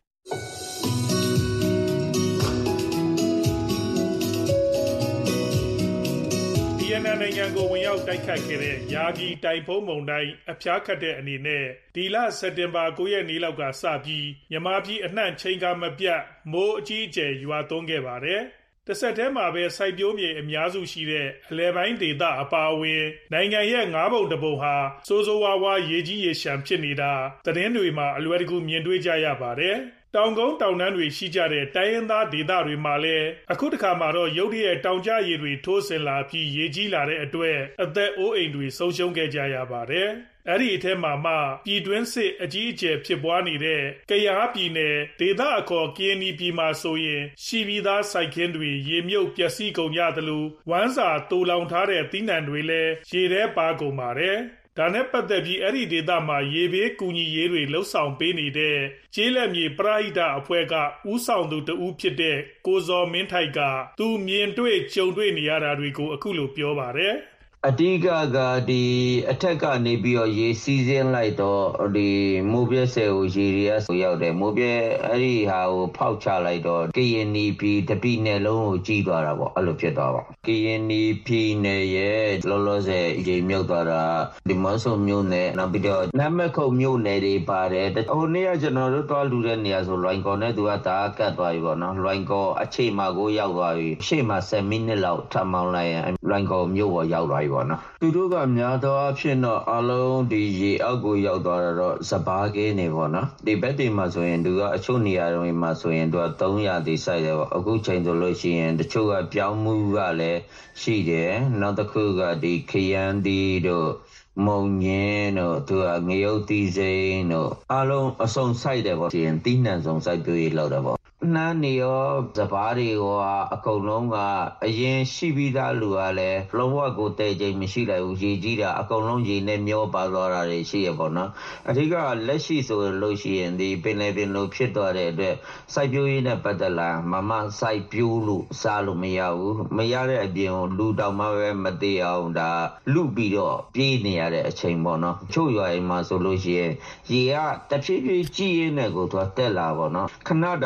နိုင်ငံကိုဝင်ရောက်တိုက်ခတ်ခဲ့တဲ့ယာဂီတိုင်ဖုန်းမုန်တိုင်းအဖျားခတ်တဲ့အနေနဲ့ဒီလစက်တင်ဘာ9 ရက်နေ့လောက်ကစပြီးမြန်မာပြည်အနှံ့ချိန်ကားမပြတ်မိုးအကြီးအကျယ်ရွာသွန်းခဲ့ပါတယ်။တစ်ဆက်တည်းမှာပဲစိုက်ပျိုးမြေအများစုရှိတဲ့အလဲပိုင်းဒေသအပါအဝင်နိုင်ငံရဲ့9 ပုံ 1 ပုံဟာစိုးစိုးဝါးဝါရေကြီးရေရှမ်းဖြစ်နေတာသတင်းတွေမှာအလွယ်တကူမြင်တွေ့ကြရပါတယ်။တောင်ကုန်းတောင်တန်းတွေရှိကြတဲ့တိုင်းရင်းသားဒေသတွေမှာလည်းအခုတစ်ခါမှာတော့ရုတ်တရက်တောင်ကျရေတွေထိုးဆင်းလာပြီးရေကြီးလာတဲ့အတွက်အသက်အိုးအိမ်တွေဆုံးရှုံးခဲ့ကြရပါတယ်။အဲ့ဒီအထက်မှာမှပြည်တွင်းစစ်အကြီးအကျယ်ဖြစ်ပွားနေတဲ့ကယားပြည်နယ်ဒေသအခေါ်ကရင်နီပြည်မှာဆိုရင်ရှိပြီးသားစိုက်ခင်းတွေရေမြုပ်ပျက်စီးကုန်ကြသလိုဝမ်းစာတူလောင်ထားတဲ့သီးနှံတွေလည်းရေထဲပါကုန်ပါတယ်။ဒါနဲ့ပတ်သက်ပြီးအဲ့ဒီဒေသမှာရေဘေးကူညီရေးတွေလှုပ်ဆောင်ပေးနေတဲ့ကျေးလက်မြေပရိဟိတအဖွဲ့ကဦးဆောင်သူတဦးဖြစ်တဲ့ကိုဇော်မင်းထိုက်ကသူမြင်တွေ့ကြုံတွေ့နေရတာတွေကိုအခုလိုပြောပါတယ်။အဓိကကဒီအထက်ကနေပြီးတော့ရေစီးစင်းလိုက်တော့ဒီမိုးပြဲဆယ်ကိုရေတွေကဆိုရောက်တယ်မိုးပြဲအဲ့ဒီဟာကိုဖောက်ချလိုက်တော့ကရင်နီပြည်တပိနယ်လုံးကိုကြီးသွားတာပေါ့အဲ့လိုဖြစ်သွားပါကရင်နီပြည်နယ်ရဲ့လောလောဆယ်ရေမြုပ်သွားတာဒီမော့ဆုံမြို့နယ်နောက်ပြီးတော့နမခုတ်မြို့နယ်တွေပါတယ်ဟိုနေ့ကကျွန်တော်တို့သွားလူတဲ့နေရာဆိုလွိုင်ကော်နဲ့သူကဒါကတ်သွားပြီပေါ့နော်လွိုင်ကော်အခြေမှာကိုရောက်သွားပြီရှေ့မှာ10 မိနစ်လောက်ထပ်မောင်းလိုက်ရင်လွိုင်ကော်မြို့ပေါ်ရောက်သွားပြီပေါ့နော်သူတို့ကများသောအားဖြင့်တော့အလုံးဒီရေအောက်ကိုရောက်သွားတော့စပါးကင်းနေပေါ့နော်ဒီဘက်တွေမှာဆိုရင်သူကအချို့နေရာတွေမှာဆိုရင်သူက300တိစိုက်တယ်ပေါ့အခုချိန်ဆိုလို့ရှိရင်တချို့ကပြောင်းမှုကလည်းရှိတယ်နောက်တစ်ခုကဒီခရမ်းတီတို့မုံညင်းတို့သူကငရုတ်တီစိမ်းတို့အလုံးအစုံစိုက်တယ်ပေါ့ရှင်တီးနှံစုံစိုက်ပြရေးလောက်တယ်ပေါ့နားနေရောစပါးတွေကအကုန်လုံးကအရင်ရှိပြီးသားလူကလည်းလုံးဝကိုတဲချိန်မရှိလိုက်ဘူးရေကြီးတာအကုန်လုံးရေနဲ့မျောပါသွားတာတွေရှိရပေါ့နော်အဓိကလက်ရှိဆိုလို့ရှိရင်ဒီပင်လယ်ပင်လိုဖြစ်သွားတဲ့အတွက်စိုက်ပျိုးရေးနဲ့ပတ်သက်လာမစိုက်ပျိုးလို့စားလို့မရဘူးမရတဲ့အပြင်လူတောင်မှပဲမသေးအောင်ဒါလူပြီးတော့ပြေးနေရတဲ့အချိန်ပေါ့နော်ချို့ရွာအိမ်မှာဆိုလို့ရှိရင်ရေကတဖြည်းဖြည်းကြီးရင်းနဲ့ကိုသူကတက်လာပေါ့နော်ခဏတာအတွင်း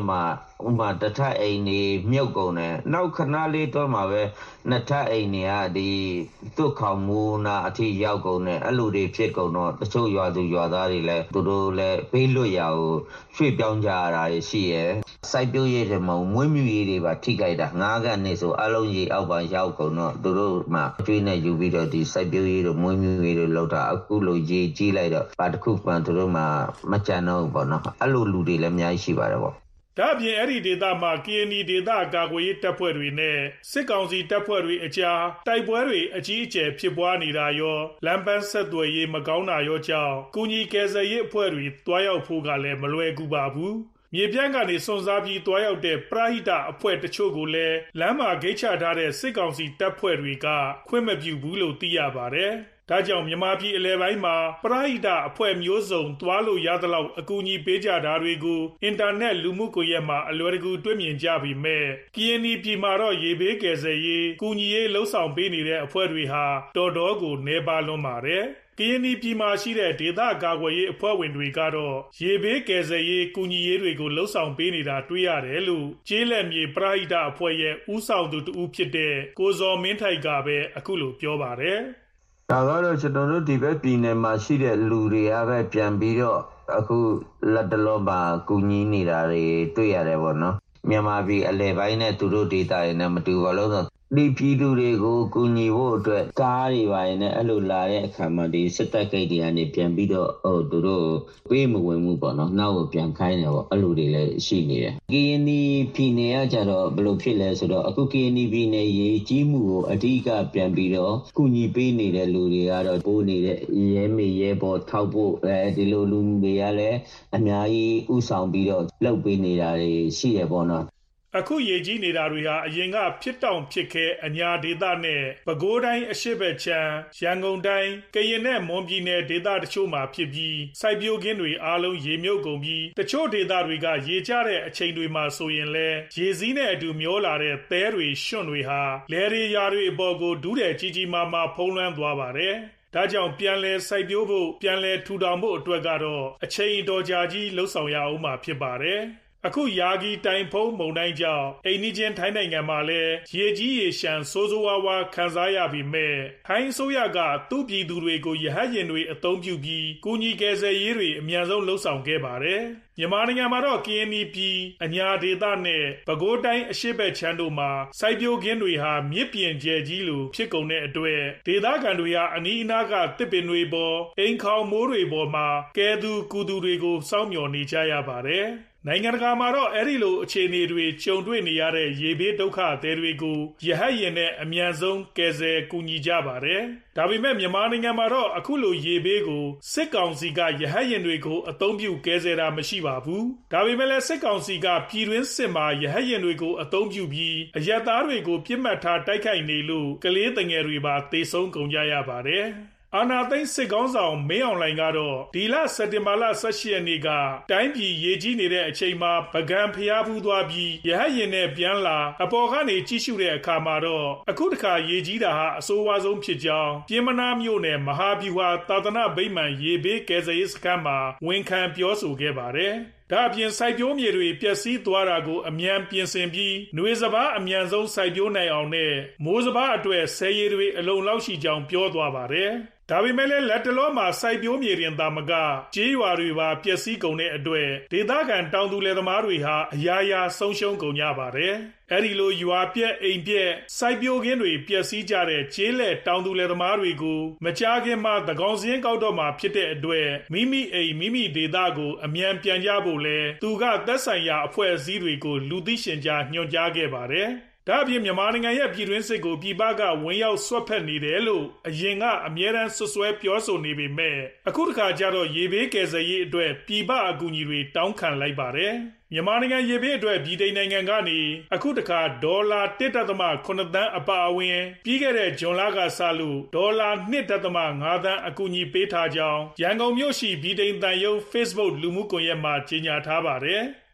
မှာဥမာတစ်ထပ်အိမ်တွေမြုပ်ကုန်တယ်နောက်ခဏလေးတော့မှာပဲနှစ်ထပ်အိမ်တွေကဒီသွတ်ခေါင်မှုနာအထိရောက်ကုန်တယ်အဲ့လိုတွေဖြစ်ကုန်တော့တချို့ရွာသူရွာသားတွေလည်းသူတို့လည်းဘေးလွတ်ရာကိုရွှေ့ပြောင်းကြရတာရှိရယ်စိုက်ပျိုးရေးတွေမှာမွေးမြူရေးတွေပါထိခိုက်တာငါးကန်နေဆိုအလုံးကြီးအောက်ပါရောက်ကုန်တော့သူတို့မှကျွေးနေယူပြီးတော့ဒီစိုက်ပျိုးရေးတို့မွေးမြူရေးတို့လောက်တာအခုလိုကြီးကြီးလိုက်တော့ဘာတစ်ခုမှသူတို့မှမကြံတော့ဘူးပေါ့နော်အဲ့လိုလူတွေလည်းအများကြီးရှိပါတယ်ပေါ့ဒါအပြင်အဲ့ဒီဒေသမှာ KNI ဒေသကာကွယ်ရေးတပ်ဖွဲ့တွေနဲ့စစ်ကောင်စီတပ်ဖွဲ့တွေအကြားတိုက်ပွဲတွေအကြီးအကျယ်ဖြစ်ပွားနေတာရောလမ်းပန်းဆက်သွယ်ရေးမကောင်းတာရောကြောင့်ကုညီကယ်ဆယ်ရေးအဖွဲ့တွေတွားရောက်ဖို့ကလည်းမလွယ်ကူပါဘူးမြေပြန့်ကနေစွန့်စားပြီးတွားရောက်တဲ့ပရဟိတအဖွဲ့တချို့ကိုလည်းလမ်းမှာဂိတ်ချထားတဲ့စစ်ကောင်စီတပ်ဖွဲ့တွေကခွင့်မပြုဘူးလို့သိရပါတယ်ဒါကြောင့်မြန်မာပြည်အလဲပိုင်းမှာပရဟိတအဖွဲ့မျိုးစုံသွားလို့ရသလောက်အကူအညီပေးကြတာတွေကိုအင်တာနက်လူမှုကွန်ရက်မှာအလွယ်တကူတွေ့မြင်ကြပြီမဲ့ KNI ပြည်မှာတော့ရေဘေးကယ်ဆယ်ရေးကူညီရေးလှုပ်ဆောင်ပေးနေတဲ့အဖွဲ့တွေဟာတော်တော်ကိုနေပါလွန်ပါတယ်KNI ပြည်မှာရှိတဲ့ဒေသကာကွယ်ရေးအဖွဲ့ဝင်တွေကတော့ရေဘေးကယ်ဆယ်ရေးကူညီရေးတွေကိုလှုပ်ဆောင်ပေးနေတာတွေ့ရတယ်လို့ကျေးလက်မြေပရဟိတအဖွဲ့ရဲ့ဦးဆောင်သူတဦးဖြစ်တဲ့ကိုဇော်မင်းထိုက်ကပဲအခုလိုပြောပါတယ်ဒါကတော့ကျွန်တော်တို့ဒီဘက်ပြည်နယ်မှာရှိတဲ့လူတွေကပဲပြန်ပြီးတော့အခုလက်တလောမှာကူညီနေတာတွေတွေ့ရတယ်ပေါ့နော်မြန်မာပြည်အလဲပိုင်းနဲ့သူတို့ဒေတာတွေနဲ့မတူပါလို့ဆိုဒီပြည်သူတွေကိုကူညီဖို့အတွက်ကားတွေပါရင်လည်းအဲ့လိုလာတဲ့အခါမှာဒီစစ်တပ်ဂိတ်တွေကနေပြန်ပြီးတော့သူတို့ပေးမဝင်မှုပေါ့နော်နောက်ကိုပြန်ခိုင်းတယ်ပေါ့အဲ့လိုတွေလည်းရှိနေတယ် KNI ပြည်နယ်ကကြတော့ဘယ်လိုဖြစ်လဲဆိုတော့အခု KNI ပြည်နယ်ရေကြီးမှုကိုအဓိကပြန်ပြီးတော့ကူညီပေးနေတဲ့လူတွေကတော့ပိုးနေတဲ့ရဲမေရဲပေါ်ထောက်ဖို့ဒီလိုလူတွေကလည်းအများကြီးဥဆောင်ပြီးတော့လုပ်ပေးနေတာတွေရှိရပေါ့နော်အခုရေကြီးနေတာတွေဟာအရင်ကဖြစ်တောင်ဖြစ်ခဲအညာဒေသနဲ့ပဲခူးတိုင်းအရှေ့ဘက်ခြမ်းရန်ကုန်တိုင်းကရင်နဲ့မွန်ပြည်နယ်ဒေသတချို့မှာဖြစ်ပြီးစိုက်ပျိုးခင်းတွေအားလုံးရေမြုပ်ကုန်ပြီးတချို့ဒေသတွေကရေကျတဲ့အချိန်တွေမှာဆိုရင်လည်းရေစီးနဲ့အတူမျောလာတဲ့သဲတွေရွှွန့်တွေဟာလယ်တွေယာတွေအပေါ်ကိုဒူးတဲ့ကြီးကြီးမားမားဖုံးလွှမ်းသွားပါတယ်ဒါကြောင့်ပြန်လဲစိုက်ပျိုးဖို့ပြန်လဲထူထောင်ဖို့အတွက်ကတော့အချိန်တော်ကြာကြီးလှုပ်ဆောင်ရအောင်မှာဖြစ်ပါတယ်အခုယာဂီတိုင်ဖုံးမုန်တိုင်းကြောင့်အိန္ဒိချင်းထိုင်းနိုင်ငံမှာလည်းရေကြီးရေရှမ်းဆိုးဆိုးဝါးဝါခံစားရပြီးမဲ့ထိုင်းအစိုးရကသူ့ပြည်သူတွေကိုရဟတ်ယာဉ်တွေအသုံးပြုပြီးကူညီကယ်ဆယ်ရေးတွေအများဆုံးလှုပ်ဆောင်ခဲ့ပါတယ်မြန်မာနိုင်ငံမှာတော့ KNI ပြည်အညာဒေသနဲ့ပဲခူးတိုင်းအရှေ့ဘက်ခြမ်းတို့မှာစိုက်ပျိုးခင်းတွေဟာမြစ်ပြင်ကျယ်ကြီးလိုဖြစ်ကုန်တဲ့အတွက်ဒေသခံတွေဟာအနီးအနားကတစ်ပင်တွေပေါ်အိမ်ခေါင်မိုးတွေပေါ်မှာကဲသူကူသူတွေကိုစောင့်မျှော်နေကြရပါတယ်နိုင်ငံတကာမှာတော့အဲ့ဒီလိုအခြေအနေတွေကြုံတွေ့နေရတဲ့ရေဘေးဒုက္ခသည်တွေကိုရဟတ်ယာဉ်နဲ့အမြန်ဆုံးကယ်ဆယ်ကူညီကြပါတယ်။ဒါပေမဲ့မြန်မာနိုင်ငံမှာတော့အခုလိုရေဘေးကိုစစ်ကောင်စီကရဟတ်ယာဉ်တွေကိုအသုံးပြုကယ်ဆယ်တာမရှိပါဘူး။ဒါပေမဲ့လည်းစစ်ကောင်စီကပြည်တွင်းစစ်မှာရဟတ်ယာဉ်တွေကိုအသုံးပြုပြီးအရပ်သားတွေကိုပြစ်မှတ်ထားတိုက်ခိုက်နေလို့ကလေးငယ်တွေပါသေဆုံးကုန်ကြရပါတယ်။အာဏာသိမ်းစစ်ကောင်းဆောင်မင်းအောင်လှိုင်ကတော့ဒီလစက်တင်ဘာလ18ရက်နေ့ကတိုင်းပြည်ရေကြီးနေတဲ့အချိန်မှာပကံဖျားဖူးသွားပြီးရဟတ်ယာဉ်နဲ့ပြန်လာအပေါ်ကနေကြည့်ရှုတဲ့အခါမှာတော့အခုတခါရေကြီးတာဟာအဆိုးဝါးဆုံးဖြစ်ကြောင်းပြင်မနာမြို့နယ်မဟာဗျူဟာသာသနာ့ဗိမာန်ရေဘေးကယ်ဆယ်ရေးစခန်းမှာဝန်ခံပြောဆိုခဲ့ပါတယ်ဒါအပြင်စိုက်ပျိုးမြေတွေပျက်စီးသွားတာကိုအမြန်ပြင်ဆင်ပြီးနွေစပါးအမြန်ဆုံးစိုက်ပျိုးနိုင်အောင်နဲ့မိုးစပါးအတွက်ဆယ်ရည်တွေအလုံလောက်ရှိကြောင်းပြောသွားပါတယ်ဒါပေမဲ့လည်းလက်တလောမှာစိုက်ပျိုးမြေရင်သာမကကြေးရွာတွေပါပျက်စီးကုန်တဲ့အတွက်ဒေသခံတောင်သူလယ်သမားတွေဟာအယားယာဆုံးရှုံးကုန်ကြပါတယ်အဲ့ဒီလိုရွာပြက်အိမ်ပြက်စိုက်ပျိုးခင်းတွေပျက်စီးကြတဲ့ကျေးလက်တောင်သူလယ်သမားတွေကိုမကြားခင်မှာသကောင်စင်းကောက်တော့မှာဖြစ်တဲ့အတွက်မိမိအိမ်မိမိဒေသကိုအမြန်ပြန်ကြဖို့လဲသူကသက်ဆိုင်ရာအဖွဲ့အစည်းတွေကိုလူသိရှင်ကြားညွှန်ကြားခဲ့ပါတယ်ဒါအပြင်မြန်မာနိုင်ငံရဲ့ပြည်တွင်းစစ်ကိုပြည်ပကဝင်ရောက်ဆွတ်ဖက်နေတယ်လို့အရင်ကအမြဲတမ်းဆွဆွဲပြောဆိုနေပေမဲ့အခုတခါကျတော့ရေဘေးကယ်ဆယ်ရေးအတွက်ပြည်ပအကူအညီတွေတောင်းခံလိုက်ပါတယ်မြန်မာနိုင်ငံရေဘေးအတွက်ဗြိတိန်နိုင်ငံကနေအခုတခါဒေါ်လာ 1.8 သန်းအပါအဝင်ပြီးခဲ့တဲ့ဇွန်လကစလို့ဒေါ်လာ 2.5 သန်းအကူအညီပေးထားကြောင်းရန်ကုန်မြို့ရှိဗြိတိန်သံရုံး Facebook လူမှုကွန်ရက်မှာကြေညာထားပါတယ်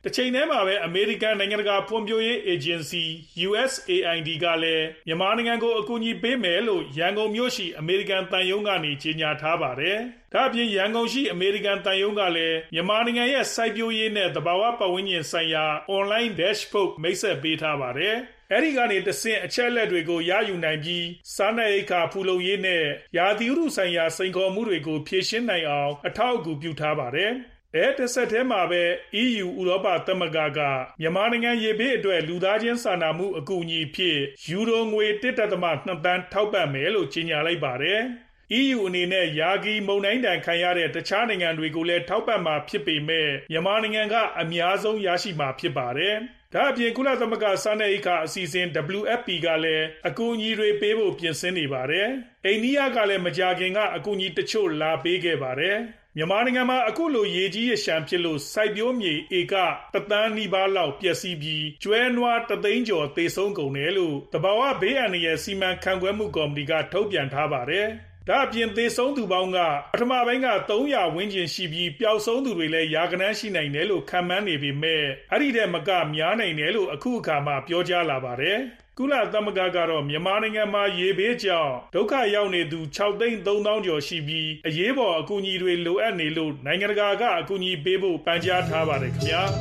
တစ်ချိန်တည်းမှာပဲအမေရိကန်နိုင်ငံတကာဖွံ့ဖြိုးရေးအေဂျင်စီ USAID ကလည်းမြန်မာနိုင်ငံကိုအကူအညီပေးမယ်လို့ရန်ကုန်မြို့ရှိအမေရိကန်သံရုံးကနေကြေညာထားပါတယ်။ဒါ့အပြင်ရန်ကုန်ရှိအမေရိကန်သံရုံးကလည်းမြန်မာနိုင်ငံရဲ့စိုက်ပျိုးရေးနဲ့သဘာဝပတ်ဝန်းကျင်ဆိုင်ရာ online dashboard မိတ်ဆက်ပေးထားပါတယ်။အဲဒီကနေတဆင့်အချက်အလက်တွေကိုရယူနိုင်ပြီးစားနပ်ရိက္ခာဖူလုံရေးနဲ့ရာသီဥတုဆိုင်ရာစိန်ခေါ်မှုတွေကိုဖြေရှင်းနိုင်အောင်အထောက်အကူပြုထားပါတယ်။တစ်ဆက်တည်းမှာပဲ EU ဥရောပသမဂ္ဂကမြန်မာနိုင်ငံရေဘေးအတွက်လူသားချင်းစာနာမှုအကူအညီအဖြစ်ယူရိုငွေ 1.2 သန်းထောက်ပံ့မယ်လို့ကြေညာလိုက်ပါတယ်။ EU အနေနဲ့ယာဂီမုန်တိုင်းဒဏ်ခံရတဲ့တခြားနိုင်ငံတွေကိုလည်းထောက်ပံ့မှာဖြစ်ပေမဲ့မြန်မာနိုင်ငံကအများဆုံးရရှိမှာဖြစ်ပါတယ်။ဒါ့အပြင်ကုလသမဂ္ဂစားနပ်ရိက္ခာအစီအစဉ် WFP ကလည်းအကူအညီတွေပေးဖို့ပြင်ဆင်နေပါတယ်။အိန္ဒိယကလည်းမကြာခင်ကအကူအညီတချို့လာပေးခဲ့ပါတယ်။မြန်မာနိုင်ငံမှာအခုလိုရေကြီးရရှမ်းဖြစ်လို့စိုက်ပျိုးမြေဧက1 သန်းနီးပါးလောက်ပျက်စီးပြီးကျွဲနွား1 သိန်းကျော်သေဆုံးကုန်တယ်လို့သဘာဝဘေးအန္တရာယ်စီမံခန့်ခွဲမှုကော်မတီကထုတ်ပြန်ထားပါတယ်။ဒါ့အပြင်သေဆုံးသူပေါင်းကပထမပိုင်းက300ဝန်းကျင်ရှိပြီးပျောက်ဆုံးသူတွေလည်းရာဂဏန်းရှိနိုင်တယ်လို့ခန့်မှန်းနေပေမဲ့အဲ့ဒီထဲမကများနိုင်တယ်လို့အခုအခါမှပြောကြားလာပါတယ်။ကုလသမဂ္ဂကတော့မြန်မာနိုင်ငံမှာရေဘေးကြောင့်ဒုက္ခရောက်နေသူ6,300,000 ကျော်ရှိပြီးအရေးပေါ်အကူအညီတွေလိုအပ်နေလို့နိုင်ငံတကာကအကူအညီပေးဖို့ပန်ကြားထားပါတယ်ခင်ဗျာ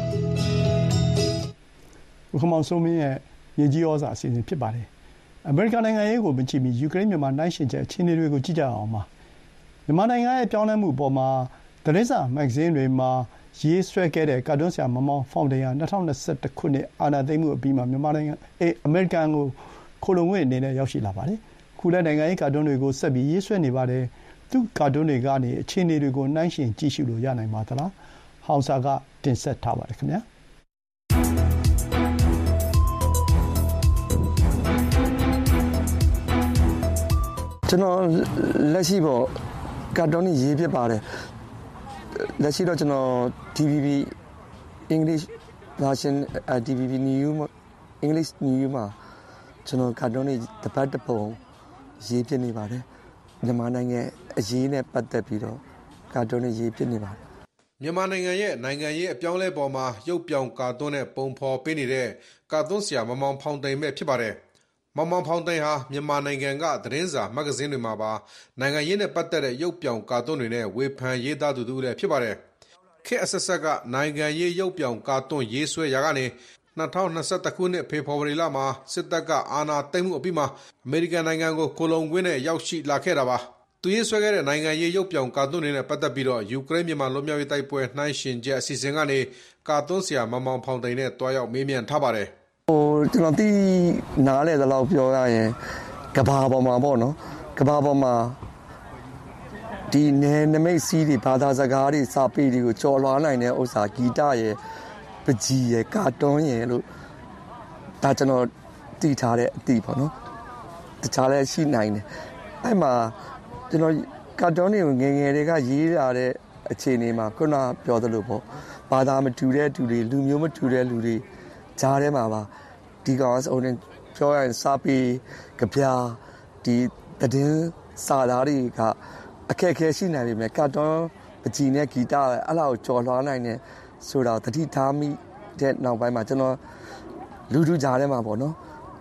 ။ဦးခမောင်စိုးမင်းရဲ့ရေကြီးဩဇာအစီအစဉ်ဖြစ်ပါတယ်။အမေရိကန်နိုင်ငံရေးကိုမကြည့်မီယူကရိန်းမြန်မာနိုင်ရှင်ချက်အခြေအနေတွေကိုကြည့်ကြအောင်ပါ။မြန်မာနိုင်ငံရဲ့ပြောင်းလဲမှုအပေါ်မှာသတင်းစာမဂ္ဂဇင်းတွေမှာရေးဆွဲခဲ့တဲ့ကာတွန်းဆရာမောင်မောင်ဖောင်ဒေးဟာ2021ခုနှစ်အာဏာသိမ်းမှုအပြီးမှာမြန်မာနိုင်ငံအမေရိကန်ကိုခိုလုံခွင့်အနေနဲ့ရောက်ရှိလာပါတယ်။ခုလည်းနိုင်ငံရေးကာတွန်းတွေကိုဆက်ပြီးရေးဆွဲနေပါတယ်။သူ့ကာတွန်းတွေကနေအခြေအနေတွေကိုနှိုင်းယှဉ်ကြည့်ရှုလို့ရနိုင်ပါသလား။ဟောင်စာကတင်ဆက်ထားပါတယ်ခင်ဗျာ။ကျွန်တော်လက်ရှိပေါ့ကာတွန်းကြီးရေးဖြစ်ပါတယ်လက်ရှိတော့ကျွန်တော် DVB English version DVB New English New မှာကျွန်တော်ကာတွန်းကြီးတပတ်တပုံရေးဖြစ်နေပါတယ်မြန်မာနိုင်ငံအရေးနဲ့ပတ်သက်ပြီးတော့ကာတွန်းကြီးရေးဖြစ်နေပါတယ်မြန်မာနိုင်ငံရဲ့နိုင်ငံရေးအပြောင်းလဲပေါ်မှာရုပ်ပြောင်ကာတွန်းနဲ့ပုံဖော်ပေးနေတဲ့ကာတွန်းဆရာမောင်မောင်ဖောင်တိန်ပဲဖြစ်ပါတယ်မောင်မောင်ဖောင်တိန်ဟာမြန်မာနိုင်ငံကသတင်းစာမဂ္ဂဇင်းတွေမှာပါနိုင်ငံရေးနဲ့ပတ်သက်တဲ့ရုပ်ပြောင်ကာတွန်းတွေနဲ့ဝေဖန်ရေးသားသူလည်းဖြစ်ပါတယ်ခေတ်အဆက်ဆက်ကနိုင်ငံရေးရုပ်ပြောင်ကာတွန်းရေးဆွဲရာကနေ2021ခုနှစ်ဖေဖော်ဝါရီလမှာစစ်တပ်ကအာဏာသိမ်းမှုအပြီးမှာအမေရိကန်နိုင်ငံကိုကိုလုံခွင့်နဲ့ရောက်ရှိလာခဲ့တာပါသူရေးဆွဲခဲ့တဲ့နိုင်ငံရေးရုပ်ပြောင်ကာတွန်းတွေနဲ့ပတ်သက်ပြီးတော့ယူကရိန်းမြန်မာလွတ်မြောက်ရေးတိုက်ပွဲနှိုင်းယှဉ်ချက်အစီအစဉ်ကနေကာတွန်းဆရာမောင်မောင်ဖောင်တိန်နဲ့တွားရောက်မေးမြန်းထားပါတယ်ကျွန်တော်သိနားလဲသလောက်ပြောရရင်ကဘာပေါ်မှာပေါ့နော်ကဘာပေါ်မှာဒီနယ်နမိတ်စီးတွေဘာသာစကားတွေစာပေတွေကိုကြော်လွှားနိုင်တဲ့ဥစ္စာဂီတရဲ့ပကြီးရဲ့ကာတွန်းရဲ့လို့ဒါကျွန်တော်သိထားတဲ့အသည့်ပေါ့နော်တခြားလည်းရှိနိုင်တယ်အဲ့မှာကျွန်တော်ကာတွန်းတွေကိုငယ်ငယ်တွေကရေးလာတဲ့အခြေအနေမှာခုနပြောသလိုပေါ့ဘာသာမတူတဲ့သူတွေလူမျိုးမတူတဲ့လူတွေဂျားထဲမှာပါဒီကောင်အုံးပြောရရင်စာပေကြပြဒီသတင်းစာသားတွေကအခက်အခဲရှိနိုင်ပေမဲ့ကာတွန်းပကြီးနဲ့ဂီတအဲ့လောက်ကြော်လွှားနိုင်တဲ့ဆိုတော့တတိထားမိတဲ့နောက်ပိုင်းမှာကျွန်တော်လူထုကြားထဲမှာပေါ့နော်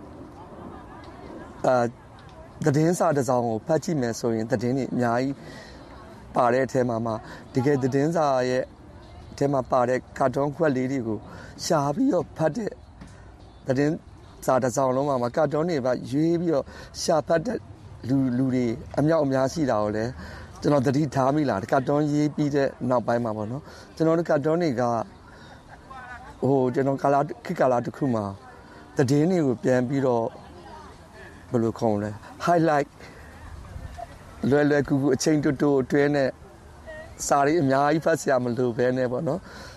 သတင်းစာတစ်စောင်ကိုဖတ်ကြည့်မယ်ဆိုရင်သတင်းတွေအများကြီးပါတဲ့အထဲမှာတကယ်သတင်းစာရဲ့အထဲမှာပါတဲ့ကာတွန်းခွက်လေးတွေကိုရှာပြီးတော့ဖတ်တဲ့သတင်းစာတစ်စောင်လုံးမှာကာတွန်းတွေပါရွေးပြီးတော့ရှာဖတ်တဲ့လူတွေအမြောက်အများရှိတာကိုလည်းကျွန်တော်သတိထားမိလားကာတွန်းရေးပြီးတဲ့နောက်ပိုင်းမှာပေါ့နော်ကျွန်တော်တို့ကာတွန်းတွေကကျွန်တော်ခေတ်ကာလတစ်ခုမှာသတင်းတွေကိုပြန်ပြီးတော့ဘယ်လိုခေါ်လဲ highlight လွယ်ကူအချိန်တိုအတွင်းနဲ့စာရီအများကြီးဖတ်စရာမလိုဘဲနဲ့ပေါ့နော်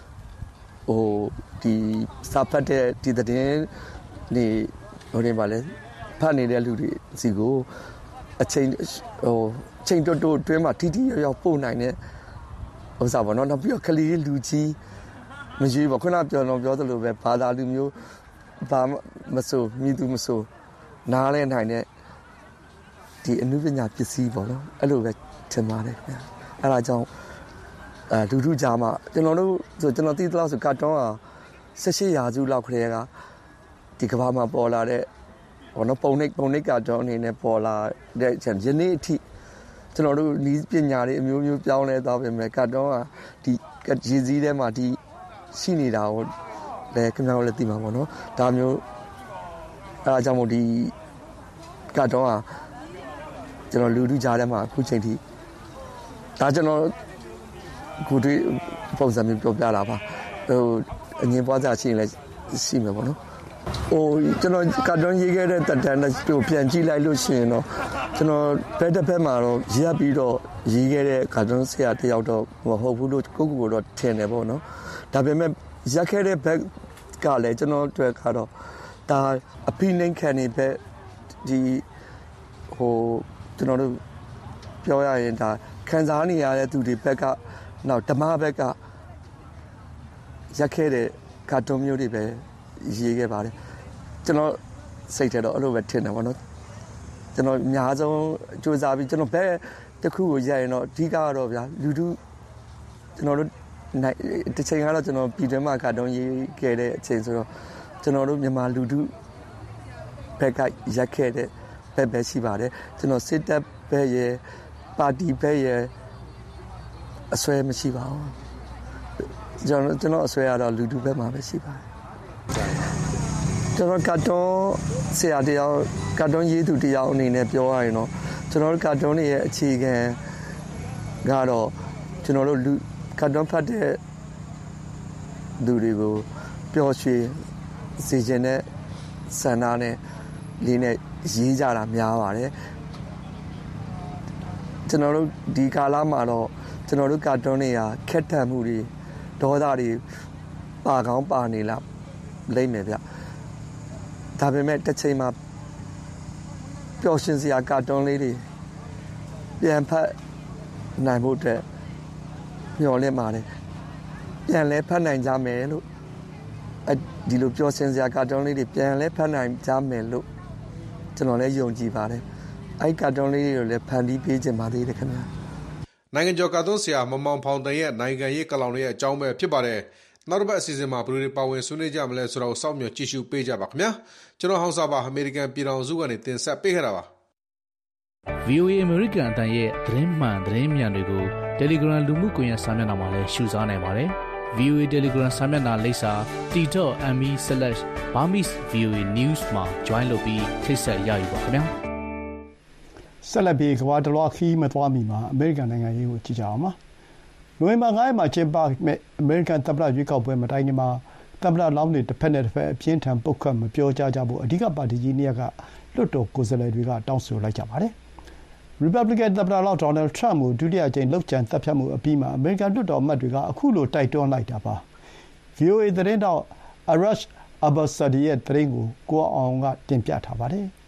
ဒီစာဖတ်တဲ့ဒီသတင်းနေဟိုပါလဲဖတ်နေတဲ့လူတွေစီကိုအချိန်ချိန်တိုအတွင်းမှာတီတီရောက်ပို့နိုင်တဲ့ဥစ္စာပေါ့နော်နောက်ပြီးတော့ကလေးလူကြီးမရွေးပါခုနပြောသလိုပဲဘာသာလူမျိုးဘာမဆိုမြည်သူမဆိုနားလဲနိုင်တဲ့ဒီအနုပညာပစ္စည်းပေါ့နော်အဲ့လိုပဲထင်ပါတယ်ခင်ဗျအဲ့ဒါကြောင့်လူထုကြားမှာကျွန်တော်သိသလောက်ဆိုကာတွန်းဟာ 18ရာစုလောက်ခရေကဒီကမ္ဘာမှာပေါ်လာတဲ့ဘောနော်ပုံနှိပ်ကတော့အနေနဲ့ပေါ်လာတဲ့ယနေ့အထိကျွန်တော်တို့ဤပညာတွေအမျိုးမျိုးပြောင်းလဲသွားပြီမဲ့ကတော့ဒီရည်စည်းထဲမှာဒီရှိနေတာကိုလည်းခင်ဗျားတို့လည်းသိမှာပေါ့နော်ဒါမျိုးအဲအကြောင်းမို့ဒီကတော့ကျွန်တော်လူထုကြားထဲမှာအခုချိန်ထိဒါကျွန်တော်ခုဒီပုံစံမျိုးပြောပြတာပါဟိုအငင်းပွားစားရှိရင်လည်းရှိမှာပေါ့နော်ဟိုကျွန်တော်ကာတွန်းရေးခဲ့တဲ့တက်တန်းကိုပြန်ကြည့်လိုက်လို့ရှိရင်တော့ကျွန်တော်ဘက်တစ်ဖက်မှာတော့ရပ်ပြီးတော့ရေးခဲ့တဲ့ကာတွန်းဆရာတယောက်တော့မဟုတ်ဘူးလို့ကိုယ့်ကိုယ်တော့ထင်တယ်ပေါ့နော်ဒါပေမဲ့ရက်ခဲ့တဲ့ဘက်ကလည်းကျွန်တော်တွေ့ကတော့ဒါအဖိနှိမ်ခံနေဘက်ဒီဟိုကျွန်တော်တို့ပြောရရင်ဒါခံစားနေရတဲ့သူတွေဘက်ကနောက်ဓမ္မဘက်ကရက်ခဲ့တဲ့ကာတွန်းမျိုးတွေပဲရေးခဲ့ပါတယ်ကျွန်တော်စိတ်ထဲတော့အဲ့လိုပဲထင်တယ်ပေါ့နော်ကျွန်တော်အများဆုံးစူးစမ်းပြီးကျွန်တော်ဘက်တစ်ခုကိုရိုက်ရင်တော့အဓိကကတော့ဗျာလူထုကျွန်တော်တို့တစ်ချိန်ကတော့ကျွန်တော်ပြည်တွင်းမှာကာတွန်းရေးခဲ့တဲ့အချိန်ဆိုတော့ကျွန်တော်တို့မြန်မာလူထုဘက်ကရက်ခဲ့တဲ့ဘက်ပဲရှိပါတယ်ကျွန်တော်စစ်တပ်ဘက်ရဲ့ပါတီဘက်ရဲ့အဆွဲမရှိပါဘူးကျွန်တော်အဆွဲကတော့လူထုဘက်မှာပဲရှိပါတယ်ကျွန်တော်ကာတွန်းဆရာတယောက်ကာတွန်းရေးသူတယောက်အနေနဲ့ပြောရရင်တော့ကျွန်တော်တို့ကာတွန်းရဲ့အခြေခံကတော့ကျွန်တော်တို့လူကာတွန်းဖတ်တဲ့လူတွေကိုပျော်ရွှင်စေခြင်းနဲ့ဆန္ဒနဲ့လေးနဲ့ရေးကြတာများပါတယ်ကျွန်တော်တို့ဒီကာလမှာတော့ကျွန်တော်တို့ကာတွန်းတွေကခက်ထန်မှုတွေဒေါသတွေပါကောင်းပါနေလားလိမ့်မယ်ဗျဒါပေမဲ့တစ်ချိန်မှာပျော်ရွှင်စရာကာတွန်းလေးတွေပြန်ဖတ်နိုင်ဖို့အတွက်မျှော်လင့်ပါတယ်ပြန်လဲဖတ်နိုင်ကြမယ်လို့ဒီလိုပျော်ရွှင်စရာကာတွန်းလေးတွေပြန်လဲဖတ်နိုင်ကြမယ်လို့ကျွန်တော်လည်းယုံကြည်ပါတယ်အဲ့ကာတွန်းလေးတွေကိုလည်းဖန်တီးပေးခြင်းပါသေးတယ်ခင်ဗျာနိုင်ငံကျော်ကာတွန်းဆရာမမောင်ဖောင်တန်ရဲ့နိုင်ငံရေးကလောင်ရဲ့အကြောင်းပဲဖြစ်ပါတယ်နောက်တစ်ပတ်အစီအစဉ်မှာဘယ်လိုတွေပါဝင်ဆွေးနွေးကြမလဲဆိုတော့စောင့်မျှော်ကြည့်ရှုပေးကြပါခင်ဗျာကျွန်တော်ဟောင်းစားပါအမေရိကန်ပြည်ထောင်စုကနေတင်ဆက်ပေးခဲ့တာပါ VOA အမေရိကန်အတန်ရဲ့သတင်းမှန်သတင်းမြန်တွေကို Telegram လူမှုကွန်ရက်စာမျက်နှာမှာလည်းရှုစားနိုင်ပါတယ် VOA Telegram စာမျက်နှာလိပ်စာ t.me/Burmese VOA News မှာ join လုပ်ပြီးထိတ်ဆက်ရယူပါခင်ဗျာဆက်လက်ပြီးကမ္ဘာတလွှားခီးမသွားမီမှာအမေရိကန်နိုင်ငံရေးကိုကြည့်ကြအောင်ပါနိုဝင်ဘာ9ရက်မှာကျင်းပမယ့်အမေရိကန်သမ္မတရွေးကောက်ပွဲမတိုင်ခင်မှာသမ္မတလောင်းတွေတစ်ဖက်နဲ့တစ်ဖက်အပြင်းထန်ပုတ်ခတ်မပြောကြဖို့အဓိကပါတီကြီးနှစ်ရပ်ကလွှတ်တော်ကိုယ်စားလှယ်တွေကတောင်းဆိုလိုက်ကြပါတယ်။ Republican သမ္မတလောင်း Donald Trump ကိုဒုတိယအကြိမ်လုပ်ကြံသတ်ဖြတ်မှုအပြီးမှာအမေရိကန်လွှတ်တော်အမတ်တွေကအခုလိုတိုက်တွန်းလိုက်တာပါ။ VOA သတင်းတောက် Arash Abasadi ရဲ့သတင်းကိုကိုအောင်ကတင်ပြထားပါတယ်။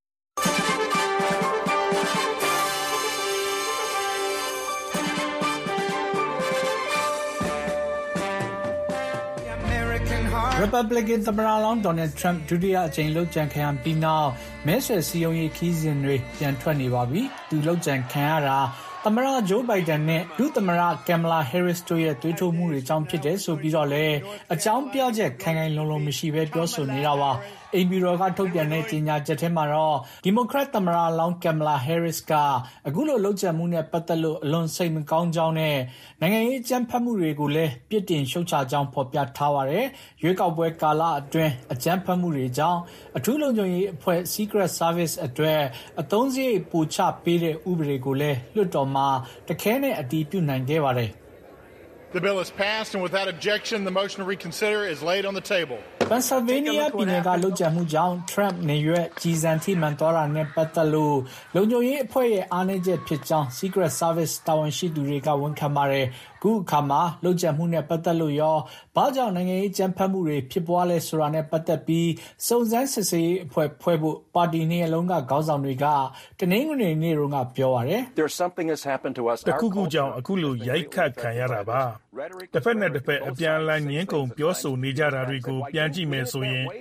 Republican သမ္မတလောင်း Donald Trump ဒုတိယအကြိမ်လုပ်ကြံခံရပြီးနောက်မဲဆွယ်စည်းရုံးရေးခီးစဉ်တွေပြန်ထွက်နေပါပြီ။သူလုပ်ကြံခံရတာသမ္မတ Joe Biden နဲ့ဒုသမ္မတ Kamala Harris တို့ရဲ့သွေးထိုးမှုတွေကြောင့်ဖြစ်တယ်ဆိုပြီးတော့လည်းအကြောင်းပြချက်ခိုင်ခိုင်လုံလုံမရှိဘဲပြောဆိုနေတာပါ။အိမ်ဖြူတော်ကထုတ်ပြန်တဲ့ကြေညာချက်ထဲမှာတော့ဒီမိုကရက်သမ္မတလောင်း Kamala Harris ကအခုလိုလုပ်ကြံမှုနဲ့ပတ်သက်လို့အလွန်စိတ်မကောင်းကြောင်းနဲ့နိုင်ငံရေးအကြမ်းဖက်မှုတွေကိုလည်းပြစ်တင်ရှုတ်ချကြောင်းဖော်ပြထားပါတယ်။ရွေးကောက်ပွဲကာလအတွင်းအကြမ်းဖက်မှုတွေကြောင့်အထူးလုံခြုံရေးအဖွဲ့ Secret Service အတွက်အသုံးစရိတ်ပိုချပေးတဲ့ဥပဒေကိုလည်းလွှတ်တော်မှာတခဲနဲ့အတည်ပြုနိုင်ခဲ့ပါတယ်။ The bill is passed and without objection the motion to reconsider is laid on the table. Pennsylvania ပြည်နယ်ကလုပ်ကြံမှုကြောင့် Trump နေရွက်ကြီးစံထိမှန်သွားတာနဲ့ပတ်သက်လို့လုံခြုံရေးအဖွဲ့ရဲ့အားနည်းချက်ဖြစ်ကြောင်း Secret Service တာဝန်ရှိသူတွေကဝန်ခံပါတယ်။ခုအခါမှာလုပ်ကြံမှုနဲ့ပတ်သက်လို့ရောဘာကြောင့်နိုင်ငံရေးကြမ်းဖက်မှုတွေဖြစ်ပွားလဲဆိုတာနဲ့ပတ်သက်ပြီးစုံစမ်းစစ်ဆေးရေးအဖွဲ့ဖွဲ့ဖို့ပါတီနှစ်ရပ်လုံးကခေါင်းဆောင်တွေကတနင်္ဂနွေနေ့တုန်းကပြောပါတယ်။ There's something has happened to us. တခုခုကြောင့်အခုလိုရိုက်ခတ်ခံရတာပါ။တစ်ဖက်နဲ့တစ်ဖက်အပြန်အလှန်ညှင်းခုန်ပြောဆိုနေကြတာတွေကိုပြန်ကြည့်မယ်ဆိုရင်ပြ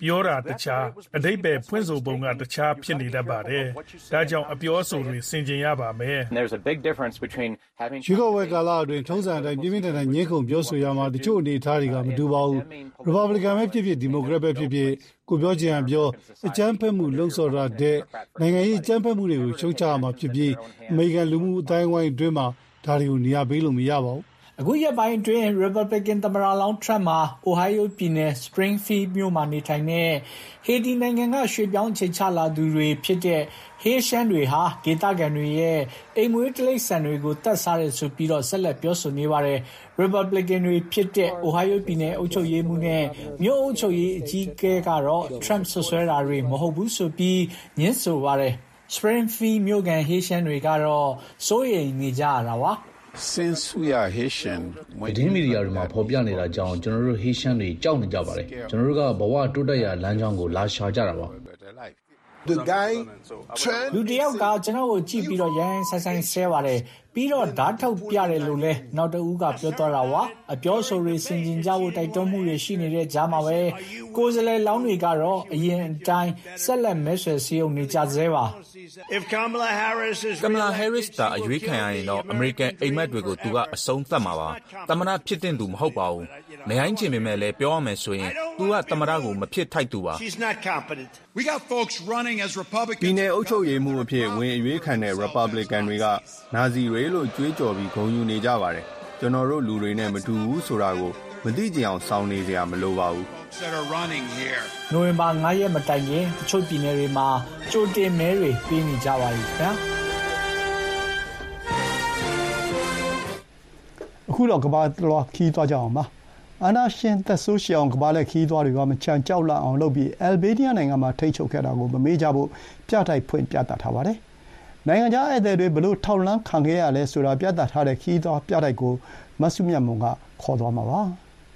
ပြောတာတခြားအဓိပ္ပာယ်ဖွင့်ဆိုပုံကတခြားဖြစ်နေတတ်ပါတယ်။ဒါကြောင့်အပြောအဆိုတွေဆင်ခြင်ရပါမယ်။ရွေးကောက်ပွဲကာလအတွင်းထုံးစံအတိုင်းပြင်းပြင်းထန်ထန်ညှင်းခုန်ပြောဆိုရမှာတချို့အနေအထားတွေကမတူပါဘူး။ Republican ပဲဖြစ်ဖြစ်ဒီမိုကရက်ပဲဖြစ်ဖြစ်ကိုပြောချင်အောင်ပြောအကြမ်းဖက်မှုလှုံ့ဆော်တာတဲ့နိုင်ငံရေးအကြမ်းဖက်မှုတွေကိုရှုံချရမှာဖြစ်ပြီးအမေရိကန်လူမှုအတိုင်းအဝိုင်းအတွင်းမှာဒါတွေကိုနေရာပေးလို့မရပါဘူး။အခုရက်ပိုင်းအတွင်း Republican သမ္မတလောင်း Trump မှာ Ohio ပြည်နယ် Springfield မြို့မှာနေထိုင်တဲ့ဟေတီနိုင်ငံကရွှေ့ပြောင်းအခြေချလာသူတွေဖြစ်တဲ့Haitian တွေဟာဒေသခံတွေရဲ့အိမ်မွေးတိရစ္ဆာန်တွေကိုတတ်စားတယ်ဆိုပြီးဆက်လက်ပြောဆိုနေပါတယ်။ Republican တွေဖြစ်တဲ့ Ohio ပြည်နယ်အုပ်ချုပ်ရေးမှူးနဲ့မြို့အုပ်ချုပ်ရေးအကြီးအကဲကတော့ Trump ဆွဆွဲတာတွေမဟုတ်ဘူးဆိုပြီးညှင်းဆိုပါတယ်။ Springfield မြို့ခံ Haitian တွေကတော့စိုးရိမ်နေကြရတာပါ။ Since we are Haitian သတင်းမီဒီယာတွေမှာဖော်ပြနေတာကြောင့်ကျွန်တော်တို့ Haitian တွေကြောက်နေကြပါတယ်ကျွန်တော်တို့ကဘဝတိုးတက်ရာလမ်းကြောင်းကိုလာရှာကြတာပါလူတယောက်ကကျွန်တော်ကိုကြည့်ပြီးရိုင်းဆိုင်ဆိုင်ဆဲပါတယ်ပြီးတော့ဓာတ်ထုတ်ပြတယ်လို့လဲနောက်တဦးကပြောသွားတာပါအပြောဆိုတွေဆင်ခြင်ကြဖို့တိုက်တွန်းမှုတွေရှိနေတဲ့ကြားမှာပဲကိုယ်စားလှယ်လောင်းတွေကတော့အရင်အတိုင်းဆက်လက်မဲဆွယ်စည်းရုံးနေကြသေးပါ Kamala Harris တာအရွေးခံရရင်တော့ American အိမ်မက်တွေကိုသူကအဆုံးသတ်မှာပါသမ္မတဖြစ်တဲ့သူမဟုတ်ပါဘူးမဟိုင်းချင်ပေမဲ့လည်းပြောရမယ်ဆိုရင်သူကသမ္မတကိုမဖြစ်ထိုက်သူပါပြည်နယ်အုပ်ချုပ်ရေးမှူးအဖြစ်ဝင်အရွေးခံတဲ့ Republican တွေကနာဇီတွေလို့ကြွေးကြော်ပြီးဂုဏ်ယူနေကြပါတယ်ကျွန်တော်တို့လူတွေနဲ့မတူဘူးဆိုတာကိုမသိကြအောင်စောင့်နေကြရမလိုပါဘူးနိုဝင်ဘာ9ရက်မတိုင်ခင်တချို့ပြည်နယ်တွေမှာကြိုတင်မဲတွေပေးနေကြပါပြီခင်ဗျာအခုတော့ကမ္ဘာလွှာခီးသွားကြအောင်ပါအာနာရှင်သက်ဆိုးရှောင်ကမ္ဘာလက်ခီးသွားတွေကမချမ်းကြောက်လန့်အောင်လုပ်ပြီးအယ်ဘေးနီးယားနိုင်ငံမှာထိတ်ချုပ်ခဲ့တာကိုမမေ့ကြဖို့ပြတိုက်ဖွင့်ပြသထားပါတယ်နိုင်ငံခြားဧည့်သည်တွေဘလို့ထောက်လန်းခံခဲ့ရလဲဆိုတာပြသထားတဲ့ခီးသွားပြတိုက်ကိုမဆုမြတ်မွန်ကခေါ်သွားမှာပါ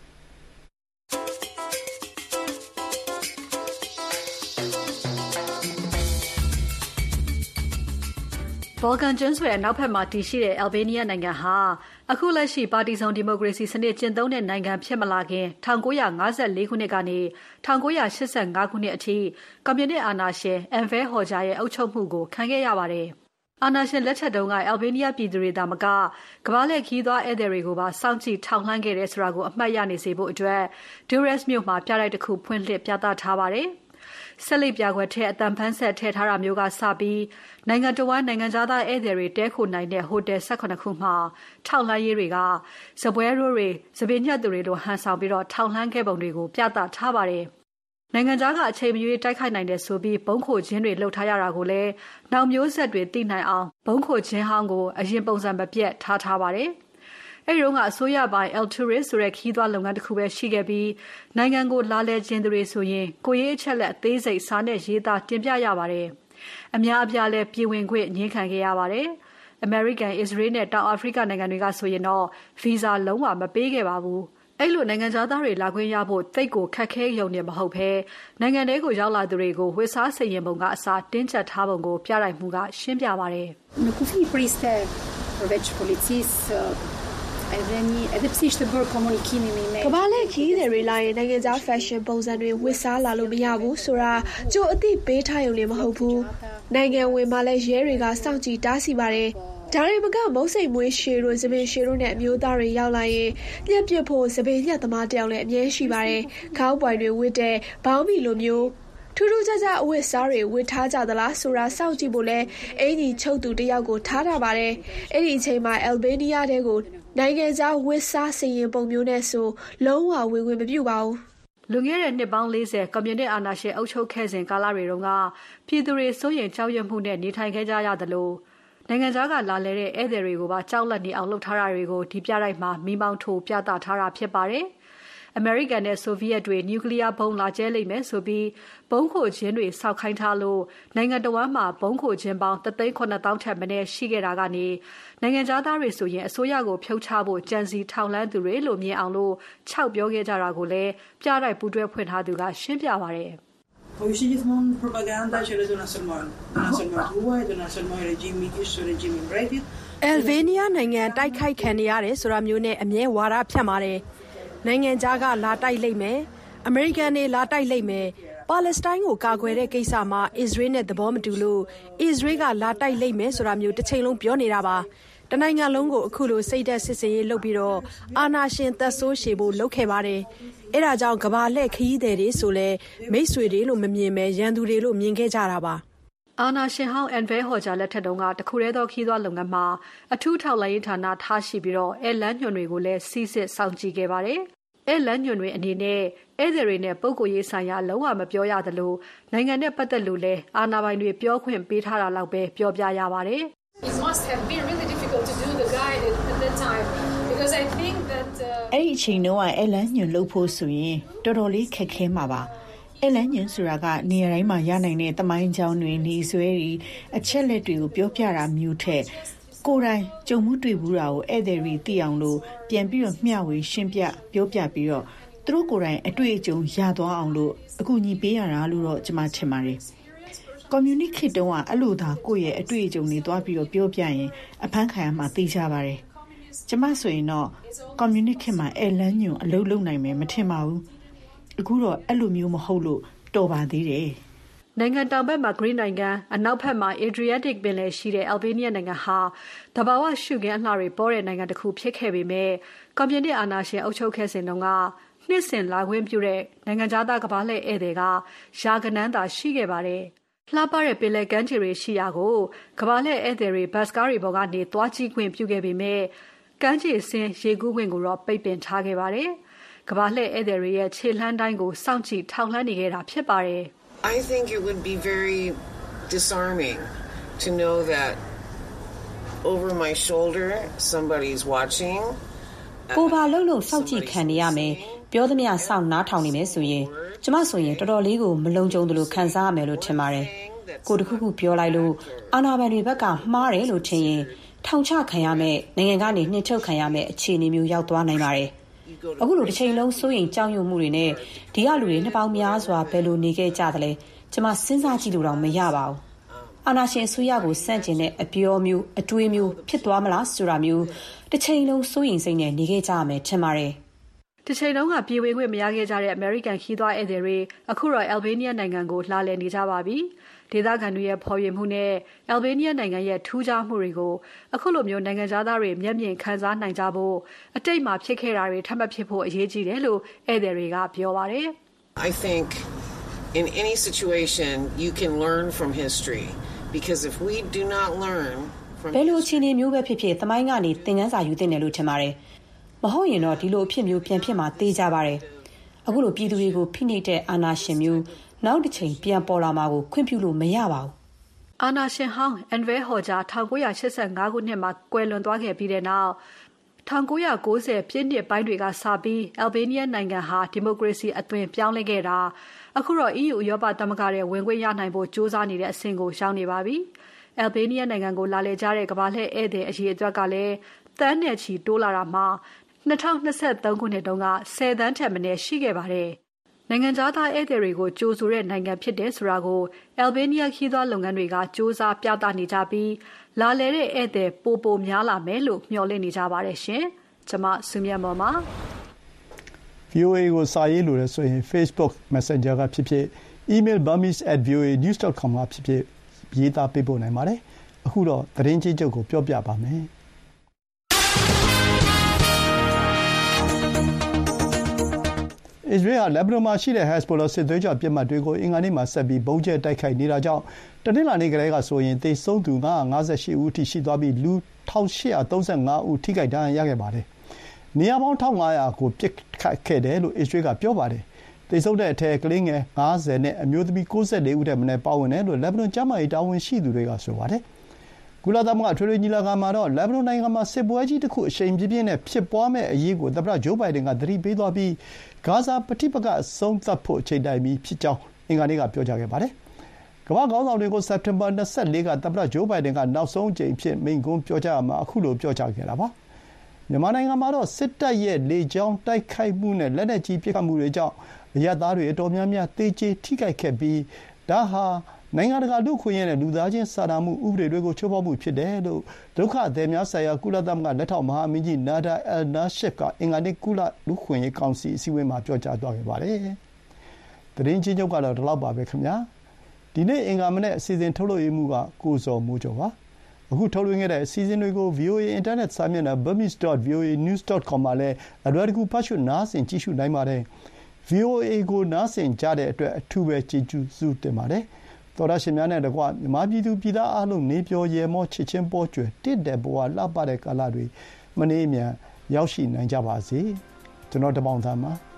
ဘော်ဂန်ကျွန်းဆွယ်အနောက်ဘက်မှာတည်ရှိတဲ့ Albania နိုင်ငံဟာအခုလက်ရှိပါတီစုံဒီမိုကရေစီစနစ်ကျင့်သုံးတဲ့နိုင်ငံဖြစ်မလာခင်1954ခုနှစ်ကနေ1985ခုနှစ်အထိကွန်မြူနစ်အာဏာရှင် Enver Hoxha ရဲ့အုပ်ချုပ်မှုကိုခံခဲ့ရပါတယ်။အာဏာရှင်လက်ထက်တုန်းက Albania ပြည်သူတွေသာမကကမ္ဘာလှည့်ခရီးသွားဧည့်သည်တွေကိုပါစောင့်ကြည့်ထောက်လှမ်းခဲ့တဲ့ဆိုတာကိုအမှတ်ရနေစေဖို့အတွက် Durrës မြို့မှာပြတိုက်တစ်ခုဖွင့်လှစ်ပြသထားပါတယ်။ဆက်လက်ပြကွက်ထဲအတန်ဖန်းဆက်ထည့်ထားတာမျိုးကစပြီးနိုင်ငံတော်ဝန်နိုင်ငံသားဧည့်သည်တွေတဲခိုနိုင်တဲ့ဟိုတယ်18ခုမှာထောက်လှမ်းရေးတွေကစပွဲရိုးတွေစပင်းညက်သူတွေလိုဟန်ဆောင်ပြီးထောက်လှမ်းခဲ့ပုံတွေကိုပြသထားပါတယ်။နိုင်ငံသားကအချိန်မရွေးတိုက်ခိုက်နိုင်တဲ့ဆိုပြီးဘုံခိုခြင်းတွေလှုပ်ထားရတာကိုလည်းနောက်မျိုးဆက်တွေသိနိုင်အောင်ဘုံခိုခြင်းဟောင်းကိုအရင်ပုံစံမပြတ်ထားပါတယ်။အဲဒီတော့ကအစိုးရပိုင်း El Tourist ဆိုတဲ့ခီးသွားလုပ်ငန်းတစ်ခုပဲရှိခဲ့ပြီးနိုင်ငံကိုလာလည်ခြင်းသူတွေဆိုရင်ကိုရေးအချက်လက်အသေးစိတ်စာနဲ့ရေးသားတင်ပြရပါတယ်။အများအပြားလဲပြည်ဝင်ခွင့်ညှင်းခံခဲ့ရပါတယ်။ American, Israel နဲ့တောင်အာဖရိကနိုင်ငံတွေကဆိုရင်တော့ visa လုံးဝမပေးခဲ့ပါဘူး။အဲ့လိုနိုင်ငံသားတွေလာခွင့်ရဖို့သိတ်ကိုခက်ခဲရုံနဲ့မဟုတ်ဘဲနိုင်ငံတွေကိုရောက်လာသူတွေကိုဝစ်စားစရင်ပုံကအစားတင်းကျပ်ထားပုံကိုပြတိုက်မှုကရှင်းပြပါတယ်ကမ္ဘာလက်ခီးတွေလာရင်နိုင်ငံခြား fashion ပုံစံတွေဝစ်စားလာလို့မရဘူးဆိုတာကြိုအသိပေးထားရုံနဲ့မဟုတ်ဘူးနိုင်ငံဝင်မှာလည်းရဲတွေကစောင့်ကြည့်တားဆီးပါတယ်ဒါတွေမကမုတ်စိတ်မွေးရှည်တို့စပင်ရှည်တို့နဲ့အမျိုးသားတွေရောက်လာရင်ညက်ပြစ်ဖို့စပင်ညက်သမားတယောက်လည်းအမြဲရှိပါတယ်ခေါင်းပွိုင်တွေဝစ်တဲ့ဘောင်းမီလိုမျိုးထူးထူးခြားခြားအဝတ်စားတွေဝတ်ထားကြသလားဆိုတာစောင့်ကြည့်ဖို့လဲအင်ကြီးချုပ်သူတယောက်ကိုထားထားပါတယ်အဲ့ဒီအချိန်မှာ Albania တဲကိုနိုင်ငံခြားဝစ်စားစရင်ပုံမျိုးနဲ့ဆိုလုံးဝဝင်ခွင့်မပြုပါဘူးလွန်ခဲ့တဲ့နှစ်ပေါင်း40ကွန်မြူနစ်အာဏာရှင်အုပ်ချုပ်ခဲ့စဉ်ကာလတွေတုန်းကပြည်သူတွေစိုးရိမ်ကြောက်ရွံ့မှုနဲ့နေထိုင်ခဲ့ကြရသလိုနိုင်ငံခြားကလာလဲတဲ့ဧည့်သည်တွေကိုပါကြောက်လန့်နေအောင်လုပ်ထားတာတွေကိုဒီပြတိုက်မှာမိမောင်းထိုးပြသထားတာဖြစ်ပါတယ်။ American နဲ့ Soviet တွေနျူကလ িয়ার ဘုံလာကျဲလိမ့်မယ်ဆိုပြီးဘုံခိုခြင်းတွေစောက်ခိုင်းထားလို့နိုင်ငံတော်မှာဘုံခိုခြင်းပေါင်း3,900,000ထက်မနည်းရှိခဲ့တာကနေနိုင်ငံသားတွေဆိုရင်အစိုးရကိုဖြုတ်ချဖို့ကြံစီထောက်လှမ်းသူတွေလို့မြင်အောင်လို့ခြောက်ပြောခဲ့ကြတာကိုလည်းပြတိုက်ပူးတွဲဖွင့်ထားသူကရှင်းပြပါတယ် Albania နိုင်ငံတိုက်ခိုက်ခံနေရတယ်ဆိုတာမျိုးနဲ့အမြဲဝါဒဖြန့်ပါတယ်နိုင်ငံခြားကလာတိုက်လိမ့်မယ်အမေရိကန်တွေလာတိုက်လိမ့်မယ်ပါလက်စတိုင်းကိုကာကွယ်တဲ့ကိစ္စမှာအစ္စရေးနဲ့သဘောမတူလို့အစ္စရေးကလာတိုက်လိမ့်မယ်ဆိုတာမျိုးတစ်ချိန်လုံးပြောနေတာပါတနိုင်ငံလုံးကိုအခုလိုစိတ်သက်စစ်စင်ရေးလုပ်ပြီးတော့အာဏာရှင်သက်ဆိုးရှည်ဖို့လုပ်ခဲ့ပါတယ်အဲ့ဒါကြောင့်ကဘာလှည့်ခရီးသည်တွေဆိုလဲမိတ်ဆွေတွေလို့မမြင်ပဲရန်သူတွေလို့မြင်ခဲ့ကြတာပါအာနာရှင်ဟောင်းအန်ဗဲဟော်ဂျာလက်ထက်တုန်းကတခုတည်းသောခီးသွွားလုပ်ငန်းမှာအထူးထောက်လှမ်းရေးဌာနထားရှိပြီးတော့အဲလန်းညွန်တွေကိုလည်းစီးစစ်စောင့်ကြည့်ခဲ့ပါတယ်။အဲလန်းညွန်တွေအနေနဲ့ဧည့်သည်တွေနဲ့ပုဂ္ဂိုလ်ရေးဆိုင်ရာလုံးဝမပြောရသလိုနိုင်ငံနဲ့ပတ်သက်လို့လည်းအာဏာပိုင်တွေပြောခွင့်ပေးထားတာလောက်ပဲပြောပြရပါတယ်။ It must have been really difficult to do the guide at that time because I think that အဲ့ဒီအချိန်တုန်းကအဲလန်းညွန်လုပ်ဖို့ဆိုရင်တော်တော်လေးခက်ခဲမှာပါ။အဲလန်းညွန်ဆိုတာကနေရာတိုင်းမှာရနိုင်တဲ့တမိုင်းကြောင်းတွေနေဆွဲတွေအချက်လက်တွေကိုပြောပြတာမျိုးထက်ကိုယ်တိုင်ကြုံမှုတွေ့ဘူးတာကိုဧည့်သည်တွေသိအောင်လို့ပြန်ပြီးတော့မျှဝေရှင်းပြပြောပြပြီးတော့သူတို့ကိုယ်တိုင်အတွေ့အကြုံရသွားအောင်လို့အကူအညီပေးရတာလို့တော့ကျွန်မထင်ပါတယ်။ communicate တုန်းကအဲ့လိုသာကိုယ့်ရဲ့အတွေ့အကြုံတွေသွားပြီးတော့ပြောပြရင်အဖမ်းခံရမှာသိကြပါတယ်။ကျွန်မဆိုရင်တော့ communicate မှာအဲလန်းညွန်အလုပ်လုပ်နိုင်မယ်မထင်ပါဘူး။အခုတော့အဲ့လိုမျိုးမဟုတ်လို့တော်ပါသေးတယ်။နိုင်ငံတောင်ဘက်မှာ Greece နိုင်ငံအနောက်ဘက်မှာ Adriatic ပင်လယ်ရှိတဲ့ Albania နိုင်ငံဟာတဘာဝရှုခင်းအလှတွေပေါ်တဲ့နိုင်ငံတစ်ခုဖြစ်ခဲ့ပေမဲ့ကွန်မြူနစ်အာဏာရှင်အုပ်ချုပ်ခဲ့စဉ်တုန်းကနှစ်စဉ်လာခွင့်ပြုတဲ့နိုင်ငံသားကမ္ဘာလှည့်ဧည့်သည်ကရာဂဏန်းသာရှိခဲ့ပါတယ်။လှပတဲ့ပင်လယ်ကမ်းခြေတွေရှိရာကိုကမ္ဘာလှည့်ဧည့်သည်တွေဘတ်စကားတွေပေါ်ကနေသွားကြည့်ခွင့်ပြုခဲ့ပေမဲ့ကမ်းခြေဆင်းရေကူးခွင့်ကိုတော့ပိတ်ပင်ထားခဲ့ပါတယ်။ကမ္ဘာလှည့်ဧည့်သည်တွေရဲ့ခြေလှမ်းတိုင်းကိုစောင့်ကြည့်ထောက်လှမ်းနေခဲ့တာဖြစ်ပါတယ်။ I think it would be very disarming to know that over my shoulder somebody's watching ကိုဘာလို့စောင့်ကြည့်ခံနေရမယ်ပြောသမျှစောင့်နားထောင်နေမယ်ဆိုရင်ကျမဆိုရင်တော်တော်လေးကိုမလုံခြုံသလိုခံစားရမယ်လို့ထင်ပါတယ်ကိုတခုခုပြောလိုက်လို့အာဏာပိုင်တွေဘက်ကမှားတယ်လို့ထင်ရင်ထောင်ချခံရမယ်နိုင်ငံကနေနှင်ထုတ်ခံရမယ်အခြေအနေမျိုးရောက်သွားနိုင်ပါတယ်အခုလိုတစ်ချိန်လုံးစိုးရိမ်ကြောက်ရွံ့မှုတွေနဲ့ဒီကလူတွေနှစ်ပေါင်းများစွာဘယ်လိုနေခဲ့ကြသလဲကျမစဉ်းစားကြည့်လို့တော့မရပါဘူးအာဏာရှင်ဆိုရကိုစန့်ကျင်တဲ့အပြောမျိုးအတွေးမျိုးဖြစ်သွားမလားဆိုတာမျိုးတစ်ချိန်လုံးစိုးရိမ်စိတ်နဲ့နေခဲ့ကြရမယ်ထင်ပါတယ်တစ်ချိန်လုံးကပြည်ဝင်ခွင့်မရခဲ့ကြတဲ့ American ခီးသွွားဧည့်သည်တွေအခုတော့ Albania နိုင်ငံကိုလာလည်နေကြပါပြီဒေသခံတွေရဲ့ဖော်ပြမှုနဲ့ Albania နိုင်ငံရဲ့ထူးခြားမှုတွေကိုအခုလိုမျိုးနိုင်ငံသားတွေမျက်မြင်ခံစားနိုင်ကြဖို့အတိတ်မှာဖြစ်ခဲ့တာတွေထပ်မဖြစ်ဖို့အရေးကြီးတယ်လို့ဧည့်သည်တွေကပြောပါတယ် I think in any situation you can learn from history because if we do not learn from ဘယ်လိုအခြေအနေမျိုးပဲဖြစ်ဖြစ်သမိုင်းကနေသင်ခန်းစာယူသင့်တယ်လို့ထင်ပါတယ်မဟုတ်ရင်တော့ဒီလိုအဖြစ်မျိုးပြန်ဖြစ်မှာသိကြပါတယ်အခုလိုပြည်သူတွေကိုဖိနှိပ်တဲ့အာဏာရှင်မျိုးနောက်တစ်ချိန်ပြန်ပေါ်လာမှာကိုခွင့်ပြုလို့မရပါဘူးအာဏာရှင်ဟောင်းအန်ဗဲဟော်ဂျာ1985ခုနှစ်မှာကွယ်လွန်သွားခဲ့ပြီးတဲ့နောက်1990ပြည့်နှစ်ပိုင်းတွေကစပြီး Albania နိုင်ငံဟာဒီမိုကရေစီအသွင်ပြောင်းလဲခဲ့တာအခုတော့ EU ဥရောပသမဂ္ဂရဲ့ဝင်ခွင့်ရနိုင်ဖို့ကြိုးစားနေတဲ့အဆင့်ကိုရောက်နေပါပြီ။ Albania နိုင်ငံကိုလာလည်ကြတဲ့ကမ္ဘာလှည့်ဧည့်သည်အရေအတွက်ကလည်းသန်းနဲ့ချီတိုးလာတာမှာ2023ခုနှစ်တုန်းက10သန်းထက်မနည်းရှိခဲ့ပါတယ်။နိုင်ငံသားဧည့်သည်တွေကိုကြိုဆိုတဲ့နိုင်ငံဖြစ်တယ်ဆိုတာကို Albania ခီးသွွားလုပ်ငန်းတွေကစ조사ပြသနေကြပြီးလာလည်တဲ့ဧည့်သည်ပိုများလာမယ်လို့မျှော်လင့်နေကြပါတယ်ရှင်။ကျွန်မစုမြတ်မော်ပါ။ VOA ကိုစာရေးလို့လည်းဆိုရင် Facebook Messenger ကဖြစ်ဖြစ် email burmese@voanews.com ကဖြစ်ဖြစ်ရေးသားပေးပို့နိုင်ပါတယ်။အခုတော့သတင်းကြီးချုပ်ကိုပြောပြပါမယ်။အစ္စရေးဟာလက်ဘနွန်မှာရှိတဲ့ Hezbollah စစ်သွေးကြွပစ်မှတ်တွေကိုအင်္ဂါနေ့မှာဆက်ပြီးဘုံကျဲတိုက်ခိုက်နေတာကြောင့်တနင်္လာနေ့ကလေးကဆိုရင်သေဆုံးသူ958ဦးအထိရှိသွားပြီးလူ1835ဦးထိခိုက်ဒဏ်ရာရခဲ့ပါတယ်။နေရာပေါင်း1500ကိုပစ်ခတ်ခဲ့တယ်လို့အစ္စရေးကပြောပါတယ်။သေဆုံးတဲ့အထက်ကလေးငယ်50နဲ့အမျိုးသမီး94ဦးထက်မနည်းပါဝင်တယ်လို့လက်ဘနွန်ကျန်းမာရေးတာဝန်ရှိသူတွေကဆိုပါတယ်။ကုလသမဂ္ဂထွေထွေညီလာခံမှာတော့လက်ဘနွန်နိုင်ငံမှာစစ်ပွဲကြီးတစ်ခုအရှိန်ပြင်းပြင်းနဲ့ဖြစ်ပွားမဲ့အရေးကိုသမ္မတဂျိုးဘိုင်ဒန်ကသတိပေးသွားပြီးဂါဇာပဋိပက္ခအဆုံးသတ်ဖို့အချိန်တိုင်းပြီးဖြစ်ကြောင်းအင်္ဂါနေ့ကပြောကြားခဲ့ပါတယ်။ကမ္ဘာ့ခေါင်းဆောင်တွေကိုစက်တင်ဘာ24ကသမ္မတဂျိုးဘိုင်ဒန်ကနောက်ဆုံးအကြိမ်ဖြစ်မိန့်ခွန်းပြောကြားမှာအခုလိုပြောကြားခဲ့တာပါ။မြန်မာနိုင်ငံမှာတော့စစ်တပ်ရဲ့လေကြောင်းတိုက်ခိုက်မှုနဲ့လက်နက်ကြီးပစ်ခတ်မှုတွေကြောင့်အရပ်သားတွေအတော်များများသေကျေထိခိုက်ခဲ့ပြီးဒါဟာနိုင်ငံတကာလူ့အခွင့်အရေးနဲ့လူသားချင်းစာနာမှုဥပဒေတွေကိုချိုးဖောက်မှုဖြစ်တယ်လို့ဒုက္ခသည်များဆိုင်ရာကုလသမဂ္ဂလက်ထောက်မဟာမင်းကြီးနာဒါအယ်နာရှစ်ကအင်္ဂါနေ့ကုလလူ့အခွင့်အရေးကောင်စီအစည်းအဝေးမှာပြောကြားသွားခဲ့ပါတယ်။သတင်းချင်းချုပ်ကတော့ဒီလောက်ပါပဲခင်ဗျာဒီနေ့အင်္ဂါမနေ့အစီအစဉ်ထုတ်လွှင့်ရေးမှုကကိုစောမိုးကျော်ပါအခုထုတ်လွှင့်ခဲ့တဲ့အစီအစဉ်တွေကို VOA Internet စာမျက်နှာ burmese.voanews.com မှာလည်းအလွယ်တကူဖတ်ရှုနားဆင်ကြည့်ရှုနိုင်ပါတယ်။ VOA ကိုနားဆင်ကြတဲ့အတွက်အထူးပဲကျေးဇူးတင်ပါတယ်။သောတရှင်များနဲ့တကွမြန်မာပြည်သူပြည်သားအားလုံးနေပျော်ရဲမောချစ်ချင်းပေါ်ကျွယ်တင့်တယ်ဘဝလှပတဲ့ကာလတွေမနှေးမြန်ရောက်ရှိနိုင်ကြပါစေ။ကျွန်တော်တပေါင်းသားမှာ